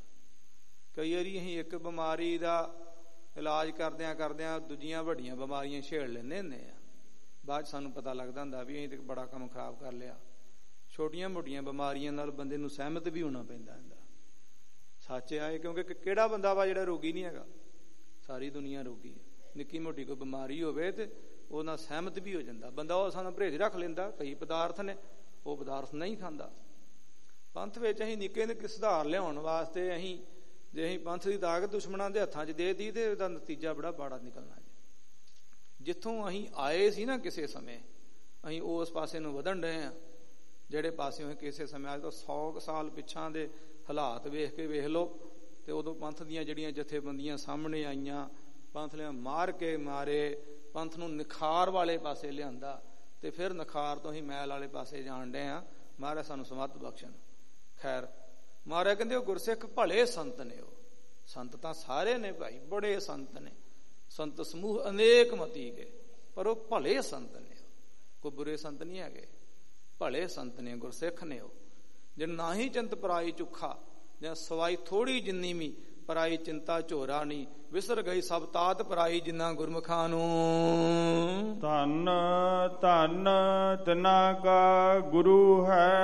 ਕਈ ਵਾਰੀ ਅਸੀਂ ਇੱਕ ਬਿਮਾਰੀ ਦਾ ਇਲਾਜ ਕਰਦਿਆਂ ਦੂਜੀਆਂ ਵੱਡੀਆਂ ਬਿਮਾਰੀਆਂ ਛੇੜ ਲੈਂਦੇ ਹੁੰਦੇ ਆ। ਬਾਅਦ ਸਾਨੂੰ ਪਤਾ ਲੱਗਦਾ ਹੁੰਦਾ ਵੀ ਅਸੀਂ ਤੇ ਬੜਾ ਕੰਮ ਖਰਾਬ ਕਰ ਲਿਆ। ਛੋਟੀਆਂ ਮੋਟੀਆਂ ਬਿਮਾਰੀਆਂ ਨਾਲ ਬੰਦੇ ਨੂੰ ਸਹਿਮਤ ਵੀ ਹੋਣਾ ਪੈਂਦਾ ਹੁੰਦਾ। ਸੱਚ ਆ ਇਹ, ਕਿਉਂਕਿ ਕਿਹੜਾ ਬੰਦਾ ਵਾ ਜਿਹੜਾ ਰੋਗੀ ਨਹੀਂ ਹੈਗਾ। ਸਾਰੀ ਦੁਨੀਆ ਰੋਗੀ ਹੈ। ਨਿੱਕੀ ਮੋਟੀ ਕੋਈ ਬਿਮਾਰੀ ਹੋਵੇ ਤੇ ਉਹ ਨਾਲ ਸਹਿਮਤ ਵੀ ਹੋ ਜਾਂਦਾ ਬੰਦਾ। ਉਹ ਸਾਨੂੰ ਪਰਹੇਜ਼ ਰੱਖ ਲੈਂਦਾ। ਕਈ ਪਦਾਰਥ ਨੇ ਉਹ ਪਦਾਰਥ ਨਹੀਂ ਖਾਂਦਾ। ਪੰਥ ਵਿੱਚ ਅਸੀਂ ਨਿੱਕੇ ਨਿੱਕੇ ਸੁਧਾਰ ਲਿਆਉਣ ਵਾਸਤੇ ਜੇ ਅਸੀਂ ਪੰਥ ਦੀ ਤਾਕਤ ਦੁਸ਼ਮਣਾਂ ਦੇ ਹੱਥਾਂ 'ਚ ਦੇ ਦਿੱਤੀ ਤੇ ਉਹਦਾ ਨਤੀਜਾ ਬੜਾ ਮਾੜਾ ਨਿਕਲਣਾ। ਜਿੱਥੋਂ ਅਸੀਂ ਆਏ ਸੀ ਨਾ ਕਿਸੇ ਸਮੇਂ, ਅਸੀਂ ਉਸ ਪਾਸੇ ਨੂੰ ਵਧਣ ਰਹੇ ਹਾਂ। ਜਿਹੜੇ ਪਾਸੇ ਅਸੀਂ ਕਿਸੇ ਸਮੇਂ, ਅੱਜ ਤੋਂ 100 ਸਾਲ ਪਿੱਛਾਂ ਦੇ ਹਾਲਾਤ ਵੇਖ ਲਓ। ਤੇ ਉਦੋਂ ਪੰਥ ਦੀਆਂ ਜਿਹੜੀਆਂ ਜਥੇਬੰਦੀਆਂ ਸਾਹਮਣੇ ਆਈਆਂ, ਪੰਥ ਨੇ ਮਾਰ ਕੇ ਮਾਰੇ, ਪੰਥ ਨੂੰ ਨਿਖਾਰ ਵਾਲੇ ਪਾਸੇ ਲਿਆਂਦਾ, ਤੇ ਫਿਰ ਨਿਖਾਰ ਤੋਂ ਹੀ ਮੈਲ ਵਾਲੇ ਪਾਸੇ ਜਾਣ ਡਏ ਆ। ਮਹਾਰਾਜ ਸਾਨੂੰ ਸਮੱਤ ਬਖਸ਼ਣ। ਖੈਰ, ਮਹਾਰਾਜ ਕਹਿੰਦੇ ਉਹ ਗੁਰਸਿੱਖ ਭਲੇ ਸੰਤ ਨੇ। ਉਹ ਸੰਤ ਤਾਂ ਸਾਰੇ ਨੇ ਭਾਈ, ਬੜੇ ਸੰਤ ਨੇ। ਸੰਤ ਸਮੂਹ ਅਨੇਕ ਮਤੀ ਗਏ, ਪਰ ਉਹ ਭਲੇ ਸੰਤ ਨੇ। ਕੋਈ ਬੁਰੇ ਸੰਤ ਨਹੀਂ ਹੈਗੇ, ਭਲੇ ਸੰਤ ਨੇ, ਗੁਰਸਿੱਖ ਨੇ ਉਹ। ਜੇ ਨਾ ਹੀ ਚਿੰਤ ਪਰਾਈ ਚੁੱਖਾ, ਜਾਂ ਸਵਾਈ ਥੋੜੀ ਜਿੰਨੀ ਵੀ ਪਰਾਈ ਚਿੰਤਾ ਝੋਰਾ ਨਹੀਂ। ਵਿਸਰ ਗਈ ਸਭ ਤਾਤ ਪਰਾਈ ਜਿਨ੍ਹਾਂ ਗੁਰਮੁਖਾਂ ਨੂੰ। ਧੰਨ ਧੰਨ ਤਿਨਾਂ ਕਾ ਗੁਰੂ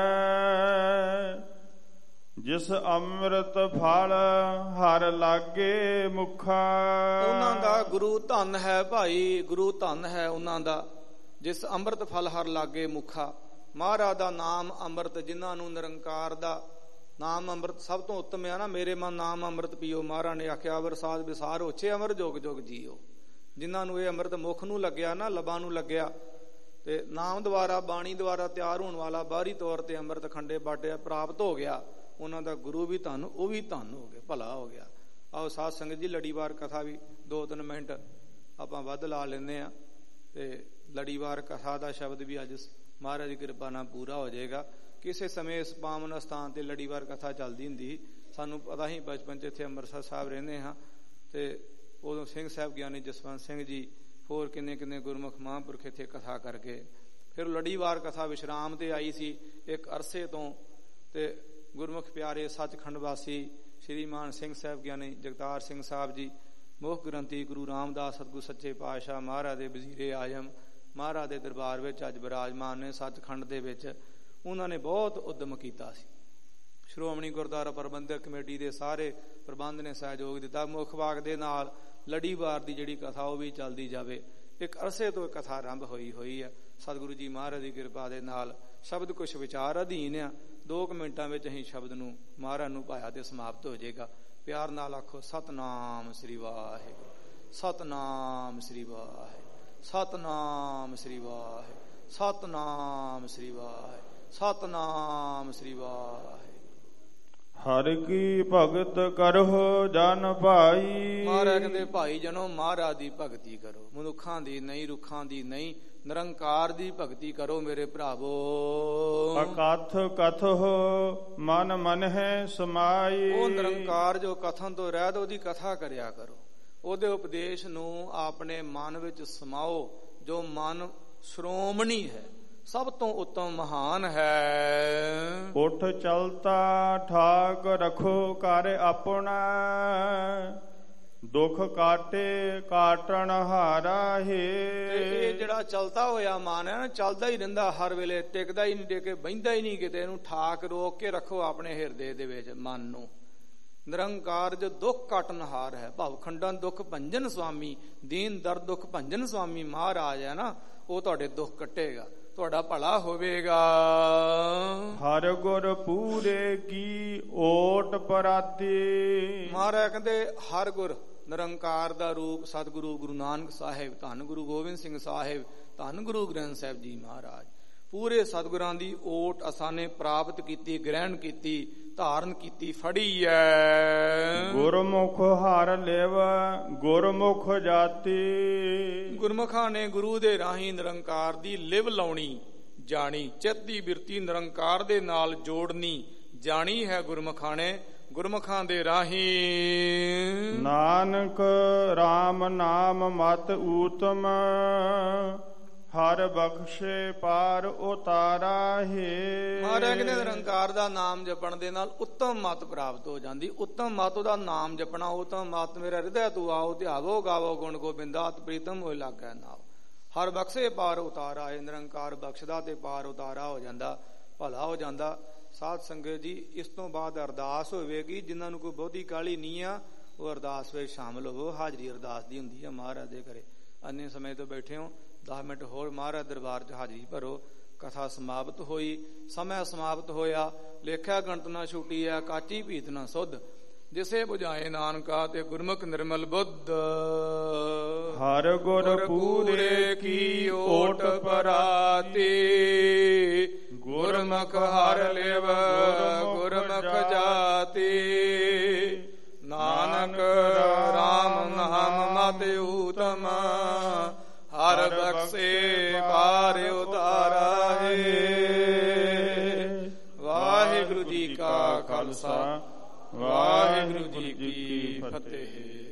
ਹੈ, ਜਿਸ ਅੰਮ੍ਰਿਤ ਫਲ ਹਰ ਲਾਗੇ ਮੁਖਾ। ਉਹਨਾਂ ਦਾ ਗੁਰੂ ਧੰਨ ਹੈ ਭਾਈ, ਗੁਰੂ ਧੰਨ ਹੈ ਉਹਨਾਂ ਦਾ, ਜਿਸ ਅੰਮ੍ਰਿਤ ਫਲ ਹਰ ਲਾਗੇ ਮੁਖਾ। ਮਹਾਰਾਜ ਦਾ ਨਾਮ ਅੰਮ੍ਰਿਤ, ਜਿਨ੍ਹਾਂ ਨੂੰ ਨਿਰੰਕਾਰ ਦਾ ਨਾਮ ਅੰਮ੍ਰਿਤ ਸਭ ਤੋਂ ਉੱਤਮ ਆ ਨਾ। ਮੇਰੇ ਮਨ ਨਾਮ ਅੰਮ੍ਰਿਤ ਪੀਓ, ਮਹਾਰਾਜ ਨੇ ਆਖਿਆ ਵਰਸਾਦ ਵਿਸਾਰ ਹੋਛੇ ਅਮਰ ਜੋਗ ਜੋਗ ਜੀਓ। ਜਿਨ੍ਹਾਂ ਨੂੰ ਇਹ ਅੰਮ੍ਰਿਤ ਮੁਖ ਨੂੰ ਲੱਗਿਆ ਨਾ, ਲਬਾਂ ਨੂੰ ਲੱਗਿਆ, ਤੇ ਨਾਮ ਦੁਆਰਾ ਬਾਣੀ ਦੁਆਰਾ ਤਿਆਰ ਹੋਣ ਵਾਲਾ ਬਾਹਰੀ ਤੌਰ ਤੇ ਅੰਮ੍ਰਿਤ ਖੰਡੇ ਬਾਟਿਆ ਪ੍ਰਾਪਤ ਹੋ ਗਿਆ, ਉਹਨਾਂ ਦਾ ਗੁਰੂ ਵੀ ਧੰਨ, ਉਹ ਵੀ ਧੰਨ ਹੋ ਗਏ, ਭਲਾ ਹੋ ਗਿਆ। ਆਓ ਸਾਧ ਸੰਗਤ ਜੀ, ਲੜੀਵਾਰ ਕਥਾ ਵੀ 2-3 ਮਿੰਟ ਆਪਾਂ ਵੱਧ ਲਾ ਲੈਂਦੇ ਆ। ਤੇ ਲੜੀਵਾਰ ਕਥਾ ਦਾ ਸ਼ਬਦ ਵੀ ਅੱਜ ਮਹਾਰਾਜ ਦੀ ਕਿਰਪਾ ਨਾਲ ਪੂਰਾ ਹੋ ਜਾਏਗਾ। ਕਿਸੇ ਸਮੇਂ ਇਸ ਪਾਵਨ ਸਥਾਨ ਤੇ ਲੜੀਵਾਰ ਕਥਾ ਚੱਲਦੀ ਹੁੰਦੀ। ਸਾਨੂੰ ਪਤਾ ਹੀ ਬਚਪਨ 'ਚ ਇੱਥੇ ਅੰਮ੍ਰਿਤਸਰ ਸਾਹਿਬ ਰਹਿੰਦੇ ਹਾਂ, ਤੇ ਉਦੋਂ ਸਿੰਘ ਸਾਹਿਬ ਗਿਆਨੀ ਜਸਵੰਤ ਸਿੰਘ ਜੀ, ਹੋਰ ਕਿੰਨੇ ਗੁਰਮੁਖ ਮਹਾਂਪੁਰਖ ਇੱਥੇ ਕਥਾ ਕਰਕੇ। ਫਿਰ ਲੜੀਵਾਰ ਕਥਾ ਵਿਸ਼ਰਾਮ ਤੇ ਆਈ ਸੀ ਇੱਕ ਅਰਸੇ ਤੋਂ, ਤੇ ਗੁਰਮੁਖ ਪਿਆਰੇ ਸੱਚਖੰਡ ਵਾਸੀ ਸ਼੍ਰੀਮਾਨ ਸਿੰਘ ਸਾਹਿਬ ਗਿਆਨੀ ਜਗਤਾਰ ਸਿੰਘ ਸਾਹਿਬ ਜੀ, ਮੁੱਖ ਗ੍ਰੰਥੀ ਗੁਰੂ ਰਾਮਦਾਸ ਸਤਿਗੁਰੂ ਸੱਚੇ ਪਾਤਸ਼ਾਹ ਮਹਾਰਾਜ ਦੇ ਵਜ਼ੀਰੇ ਆਜ਼ਮ ਮਹਾਰਾਜ ਦੇ ਦਰਬਾਰ ਵਿੱਚ ਅੱਜ ਬਿਰਾਜਮਾਨ ਨੇ ਸੱਚਖੰਡ ਦੇ ਵਿੱਚ। ਉਹਨਾਂ ਨੇ ਬਹੁਤ ਉਦਮ ਕੀਤਾ ਸੀ। ਸ਼੍ਰੋਮਣੀ ਗੁਰਦੁਆਰਾ ਪ੍ਰਬੰਧਕ ਕਮੇਟੀ ਦੇ ਸਾਰੇ ਪ੍ਰਬੰਧ ਨੇ ਸਹਿਯੋਗ ਦਿੱਤਾ। ਮੁੱਖ ਵਾਕ ਦੇ ਨਾਲ ਲੜੀਵਾਰ ਦੀ ਜਿਹੜੀ ਕਥਾ ਉਹ ਵੀ ਚੱਲਦੀ ਜਾਵੇ। ਇੱਕ ਅਰਸੇ ਤੋਂ ਕਥਾ ਆਰੰਭ ਹੋਈ ਹੈ। ਸਤਿਗੁਰੂ ਜੀ ਮਹਾਰਾਜ ਦੀ ਕਿਰਪਾ ਦੇ ਨਾਲ ਸ਼ਬਦ ਕੁਛ ਵਿਚਾਰ ਅਧੀਨ ਆ। 2 ਮਿੰਟਾਂ ਵਿੱਚ ਅਸੀਂ ਸ਼ਬਦ ਨੂੰ ਮਹਾਰਾਜ ਨੂੰ ਪਾਇਆ ਤੇ ਸਮਾਪਤ ਹੋ ਜਾਏਗਾ। ਪਿਆਰ ਨਾਲ ਆਖੋ ਸਤਨਾਮ ਸ੍ਰੀ ਵਾਹਿਗੁਰੂ, ਸਤਨਾਮ ਸ੍ਰੀ ਵਾਹਿਗੁਰੂ, ਸਤਨਾਮ ਸ੍ਰੀ ਵਾਹਿਗੁਰੂ, ਸਤਨਾਮ ਸ੍ਰੀ ਵਾਹਿਗੁਰੂ, ਸਤਨਾਮ ਸ੍ਰੀ ਵਾਹਿਗੁਰੂ। ਹਰਿ ਕੀ ਭਗਤ ਕਰਹੁ ਜਨ ਭਾਈ। ਮਹਾਰਾਜ ਕਹਿੰਦੇ ਭਾਈ ਜਨੋ ਮਹਾਰਾਜ ਦੀ ਭਗਤੀ ਕਰੋ, ਮਨੁੱਖਾਂ ਦੀ ਨਹੀਂ, ਰੁੱਖਾਂ ਦੀ ਨਹੀਂ, ਨਿਰੰਕਾਰ ਦੀ ਭਗਤੀ ਕਰੋ ਮੇਰੇ ਭਰਾਵੋ। ਅਕਥ ਕਥਹੁ ਮਨ ਮਨ ਹੈ ਸਮਾਈ। ਉਹ ਨਿਰੰਕਾਰ ਜੋ ਕਥਨ ਤੋਂ ਰਹਿਤ ਉਹਦੀ ਕਥਾ ਕਰਿਆ ਕਰੋ, ਉਹਦੇ ਉਪਦੇਸ਼ ਨੂੰ ਆਪਣੇ ਮਨ ਵਿੱਚ ਸਮਾਓ। ਜੋ ਮਨ ਸ਼੍ਰੋਮਣੀ ਹੈ, ਸਭ ਤੋਂ ਉੱਤਮ ਮਹਾਨ ਹੈ। ਉਠ ਚਲਤਾ ਠਾਕ ਰਖੋ ਕਰ ਆਪਣਾ, ਦੁੱਖ ਕਾਟੇ ਕਾਟਣ ਹਾਰਾ ਹੈ। ਇਹ ਜਿਹੜਾ ਚਲਦਾ ਹੋਇਆ ਮਨ ਹੈ ਨਾ, ਚੱਲਦਾ ਹੀ ਰਹਿੰਦਾ ਹਰ ਵੇਲੇ, ਟਿਕਦਾ ਹੀ ਨਹੀਂ, ਟਿਕੇ ਬਹਿੰਦਾ ਹੀ ਨਹੀਂ ਕਿਤੇ। ਇਹਨੂੰ ਠਾਕ ਰੋਕ ਕੇ ਰੱਖੋ ਆਪਣੇ ਹਿਰਦੇ ਦੇ ਵਿੱਚ ਮਨ ਨੂੰ। ਨਿਰੰਕਾਰ ਜੋ ਦੁੱਖ ਕਾਟਨਹਾਰ ਹੈ, ਭਵ ਖੰਡਨ ਦੁੱਖ ਭੰਜਨ ਸੁਆਮੀ, ਦੀਨ ਦਰਦ ਦੁੱਖ ਭੰਜਨ ਸੁਆਮੀ ਮਹਾਰਾਜ ਹੈ ਨਾ, ਉਹ ਤੁਹਾਡੇ ਦੁੱਖ ਕੱਟੇਗਾ, ਤੁਹਾਡਾ ਭਲਾ ਹੋਵੇਗਾ। ਹਰ ਗੁਰ ਪੂਰੇ ਕੀ ਓਟ ਪਰਾਤੀ। ਮਹਾਰਾਜ ਕਹਿੰਦੇ ਹਰ ਗੁਰ ਨਿਰੰਕਾਰ ਦਾ ਰੂਪ ਸਤਿਗੁਰੂ ਗੁਰੂ ਨਾਨਕ ਸਾਹਿਬ, ਧੰਨ ਗੁਰੂ ਗੋਬਿੰਦ ਸਿੰਘ ਸਾਹਿਬ, ਧੰਨ ਗੁਰੂ ਗ੍ਰੰਥ ਸਾਹਿਬ ਜੀ ਮਹਾਰਾਜ, ਪੂਰੇ ਸਤਿਗੁਰਾਂ ਦੀ ਓਟ ਅਸਾਨੇ ਪ੍ਰਾਪਤ ਕੀਤੀ, ਗ੍ਰਹਿਣ ਕੀਤੀ, ਧਾਰਨ ਕੀਤੀ, ਫੜੀ ਐ। ਗੁਰਮੁਖ ਹਰ ਲੇਵ ਗੁਰਮੁਖ ਜਾਤੀ। ਗੁਰਮੁਖਾਂ ਨੇ ਗੁਰੂ ਦੇ ਰਾਹੀਂ ਨਿਰੰਕਾਰ ਦੀ ਲਿਵ ਲਾਉਣੀ ਜਾਣੀ, ਚਿੱਤ ਦੀ ਬਿਰਤੀ ਨਿਰੰਕਾਰ ਦੇ ਨਾਲ ਜੋੜਨੀ ਜਾਣੀ ਹੈ ਗੁਰਮੁਖਾਂ ਨੇ, ਗੁਰਮੁਖਾਂ ਦੇ ਰਾਹੀਂ। ਨਾਨਕ RAM ਨਾਮ ਮਤ ਊਤਮ, ਹਰ ਬਖਸ਼ੇ ਪਾਰ ਉਤਾਰਾ ਹੈ। ਮਹਾਰਾਜ ਨੇ ਨਿਰੰਕਾਰ ਦਾ ਨਾਮ ਜਪਣ ਦੇ ਨਾਲ ਉੱਤਮ ਮਤ ਪ੍ਰਾਪਤ ਹੋ ਜਾਂਦੀ। ਉੱਤਮ ਮਤ ਉਹਦਾ ਨਾਮ ਜਪਣਾ। ਉੱਤਮ ਮਤ ਮੇਰਾ ਹਿਰਦੈ ਤੂੰ ਆਓ, ਧਿਆਵੋ ਗਾਵੋ ਗੁਣ ਗੋਬਿੰਦਾ, ਅਤ ਪ੍ਰੀਤਮ ਹੋਏ ਲਾਗੈ ਨਾਮ। ਹਰ ਬਖਸ਼ੇ ਪਾਰ ਉਤਾਰਾ ਹੈ। ਨਿਰੰਕਾਰ ਬਖਸ਼ਦਾ ਤੇ ਪਾਰ ਉਤਾਰਾ ਹੋ ਜਾਂਦਾ, ਭਲਾ ਹੋ ਜਾਂਦਾ। ਸਾਧ ਸੰਗਤ ਜੀ, ਇਸ ਤੋਂ ਬਾਅਦ ਅਰਦਾਸ ਹੋਵੇਗੀ। ਜਿਨ੍ਹਾਂ ਨੂੰ ਕੋਈ ਬਹੁਤੀ ਕਾਹਲੀ ਨਹੀਂ ਆ, ਉਹ ਅਰਦਾਸ ਵਿੱਚ ਸ਼ਾਮਲ ਹੋਵੋ। ਹਾਜ਼ਰੀ ਅਰਦਾਸ ਦੀ ਹੁੰਦੀ ਹੈ ਮਹਾਰਾਜ ਦੇ ਘਰੇ। ਅੰਨੇ ਸਮੇਂ ਤੋਂ ਬੈਠੇ ਹੋ, 10 ਮਿੰਟ ਹੋਰ ਮਹਾਰਾਜ ਦਰਬਾਰ 'ਚ ਹਾਜ਼ਰੀ ਭਰੋ। ਕਥਾ ਸਮਾਪਤ ਹੋਈ, ਸਮਾਂ ਸਮਾਪਤ ਹੋਇਆ। ਲੇਖਿਆ ਗਣਤ ਨਾ ਛੁੱਟੀ ਹੈ, ਕਾਚੀ ਭੀਤ ਨਾ ਸੁਧ, ਜਿਸੇ ਬੁਝਾਏ ਨਾਨਕਾ ਤੇ ਗੁਰਮੁਖ ਨਿਰਮਲ ਬੁੱਧ। ਹਰ ਗੁਰ ਪੂਰੇ ਕੀ ਓਟ ਪਰਾਤੀ, ਗੁਰਮੁਖ ਹਰ ਲਿਵ ਗੁਰਮੁਖ ਜਾਤੀ। ਨਾਨਕ RAM ਨਾਮ ਮਤ ਊਤਮ, ਹਰ ਬਖਸ਼ੇ ਪਾਰ ਉਤਾਰਾ ਹੈ। ਵਾਹਿਗੁਰੂ ਜੀ ਕਾ ਖਾਲਸਾ, ਵਾਹਿਗੁਰੂ ਜੀ ਕੀ ਫਤਿਹ।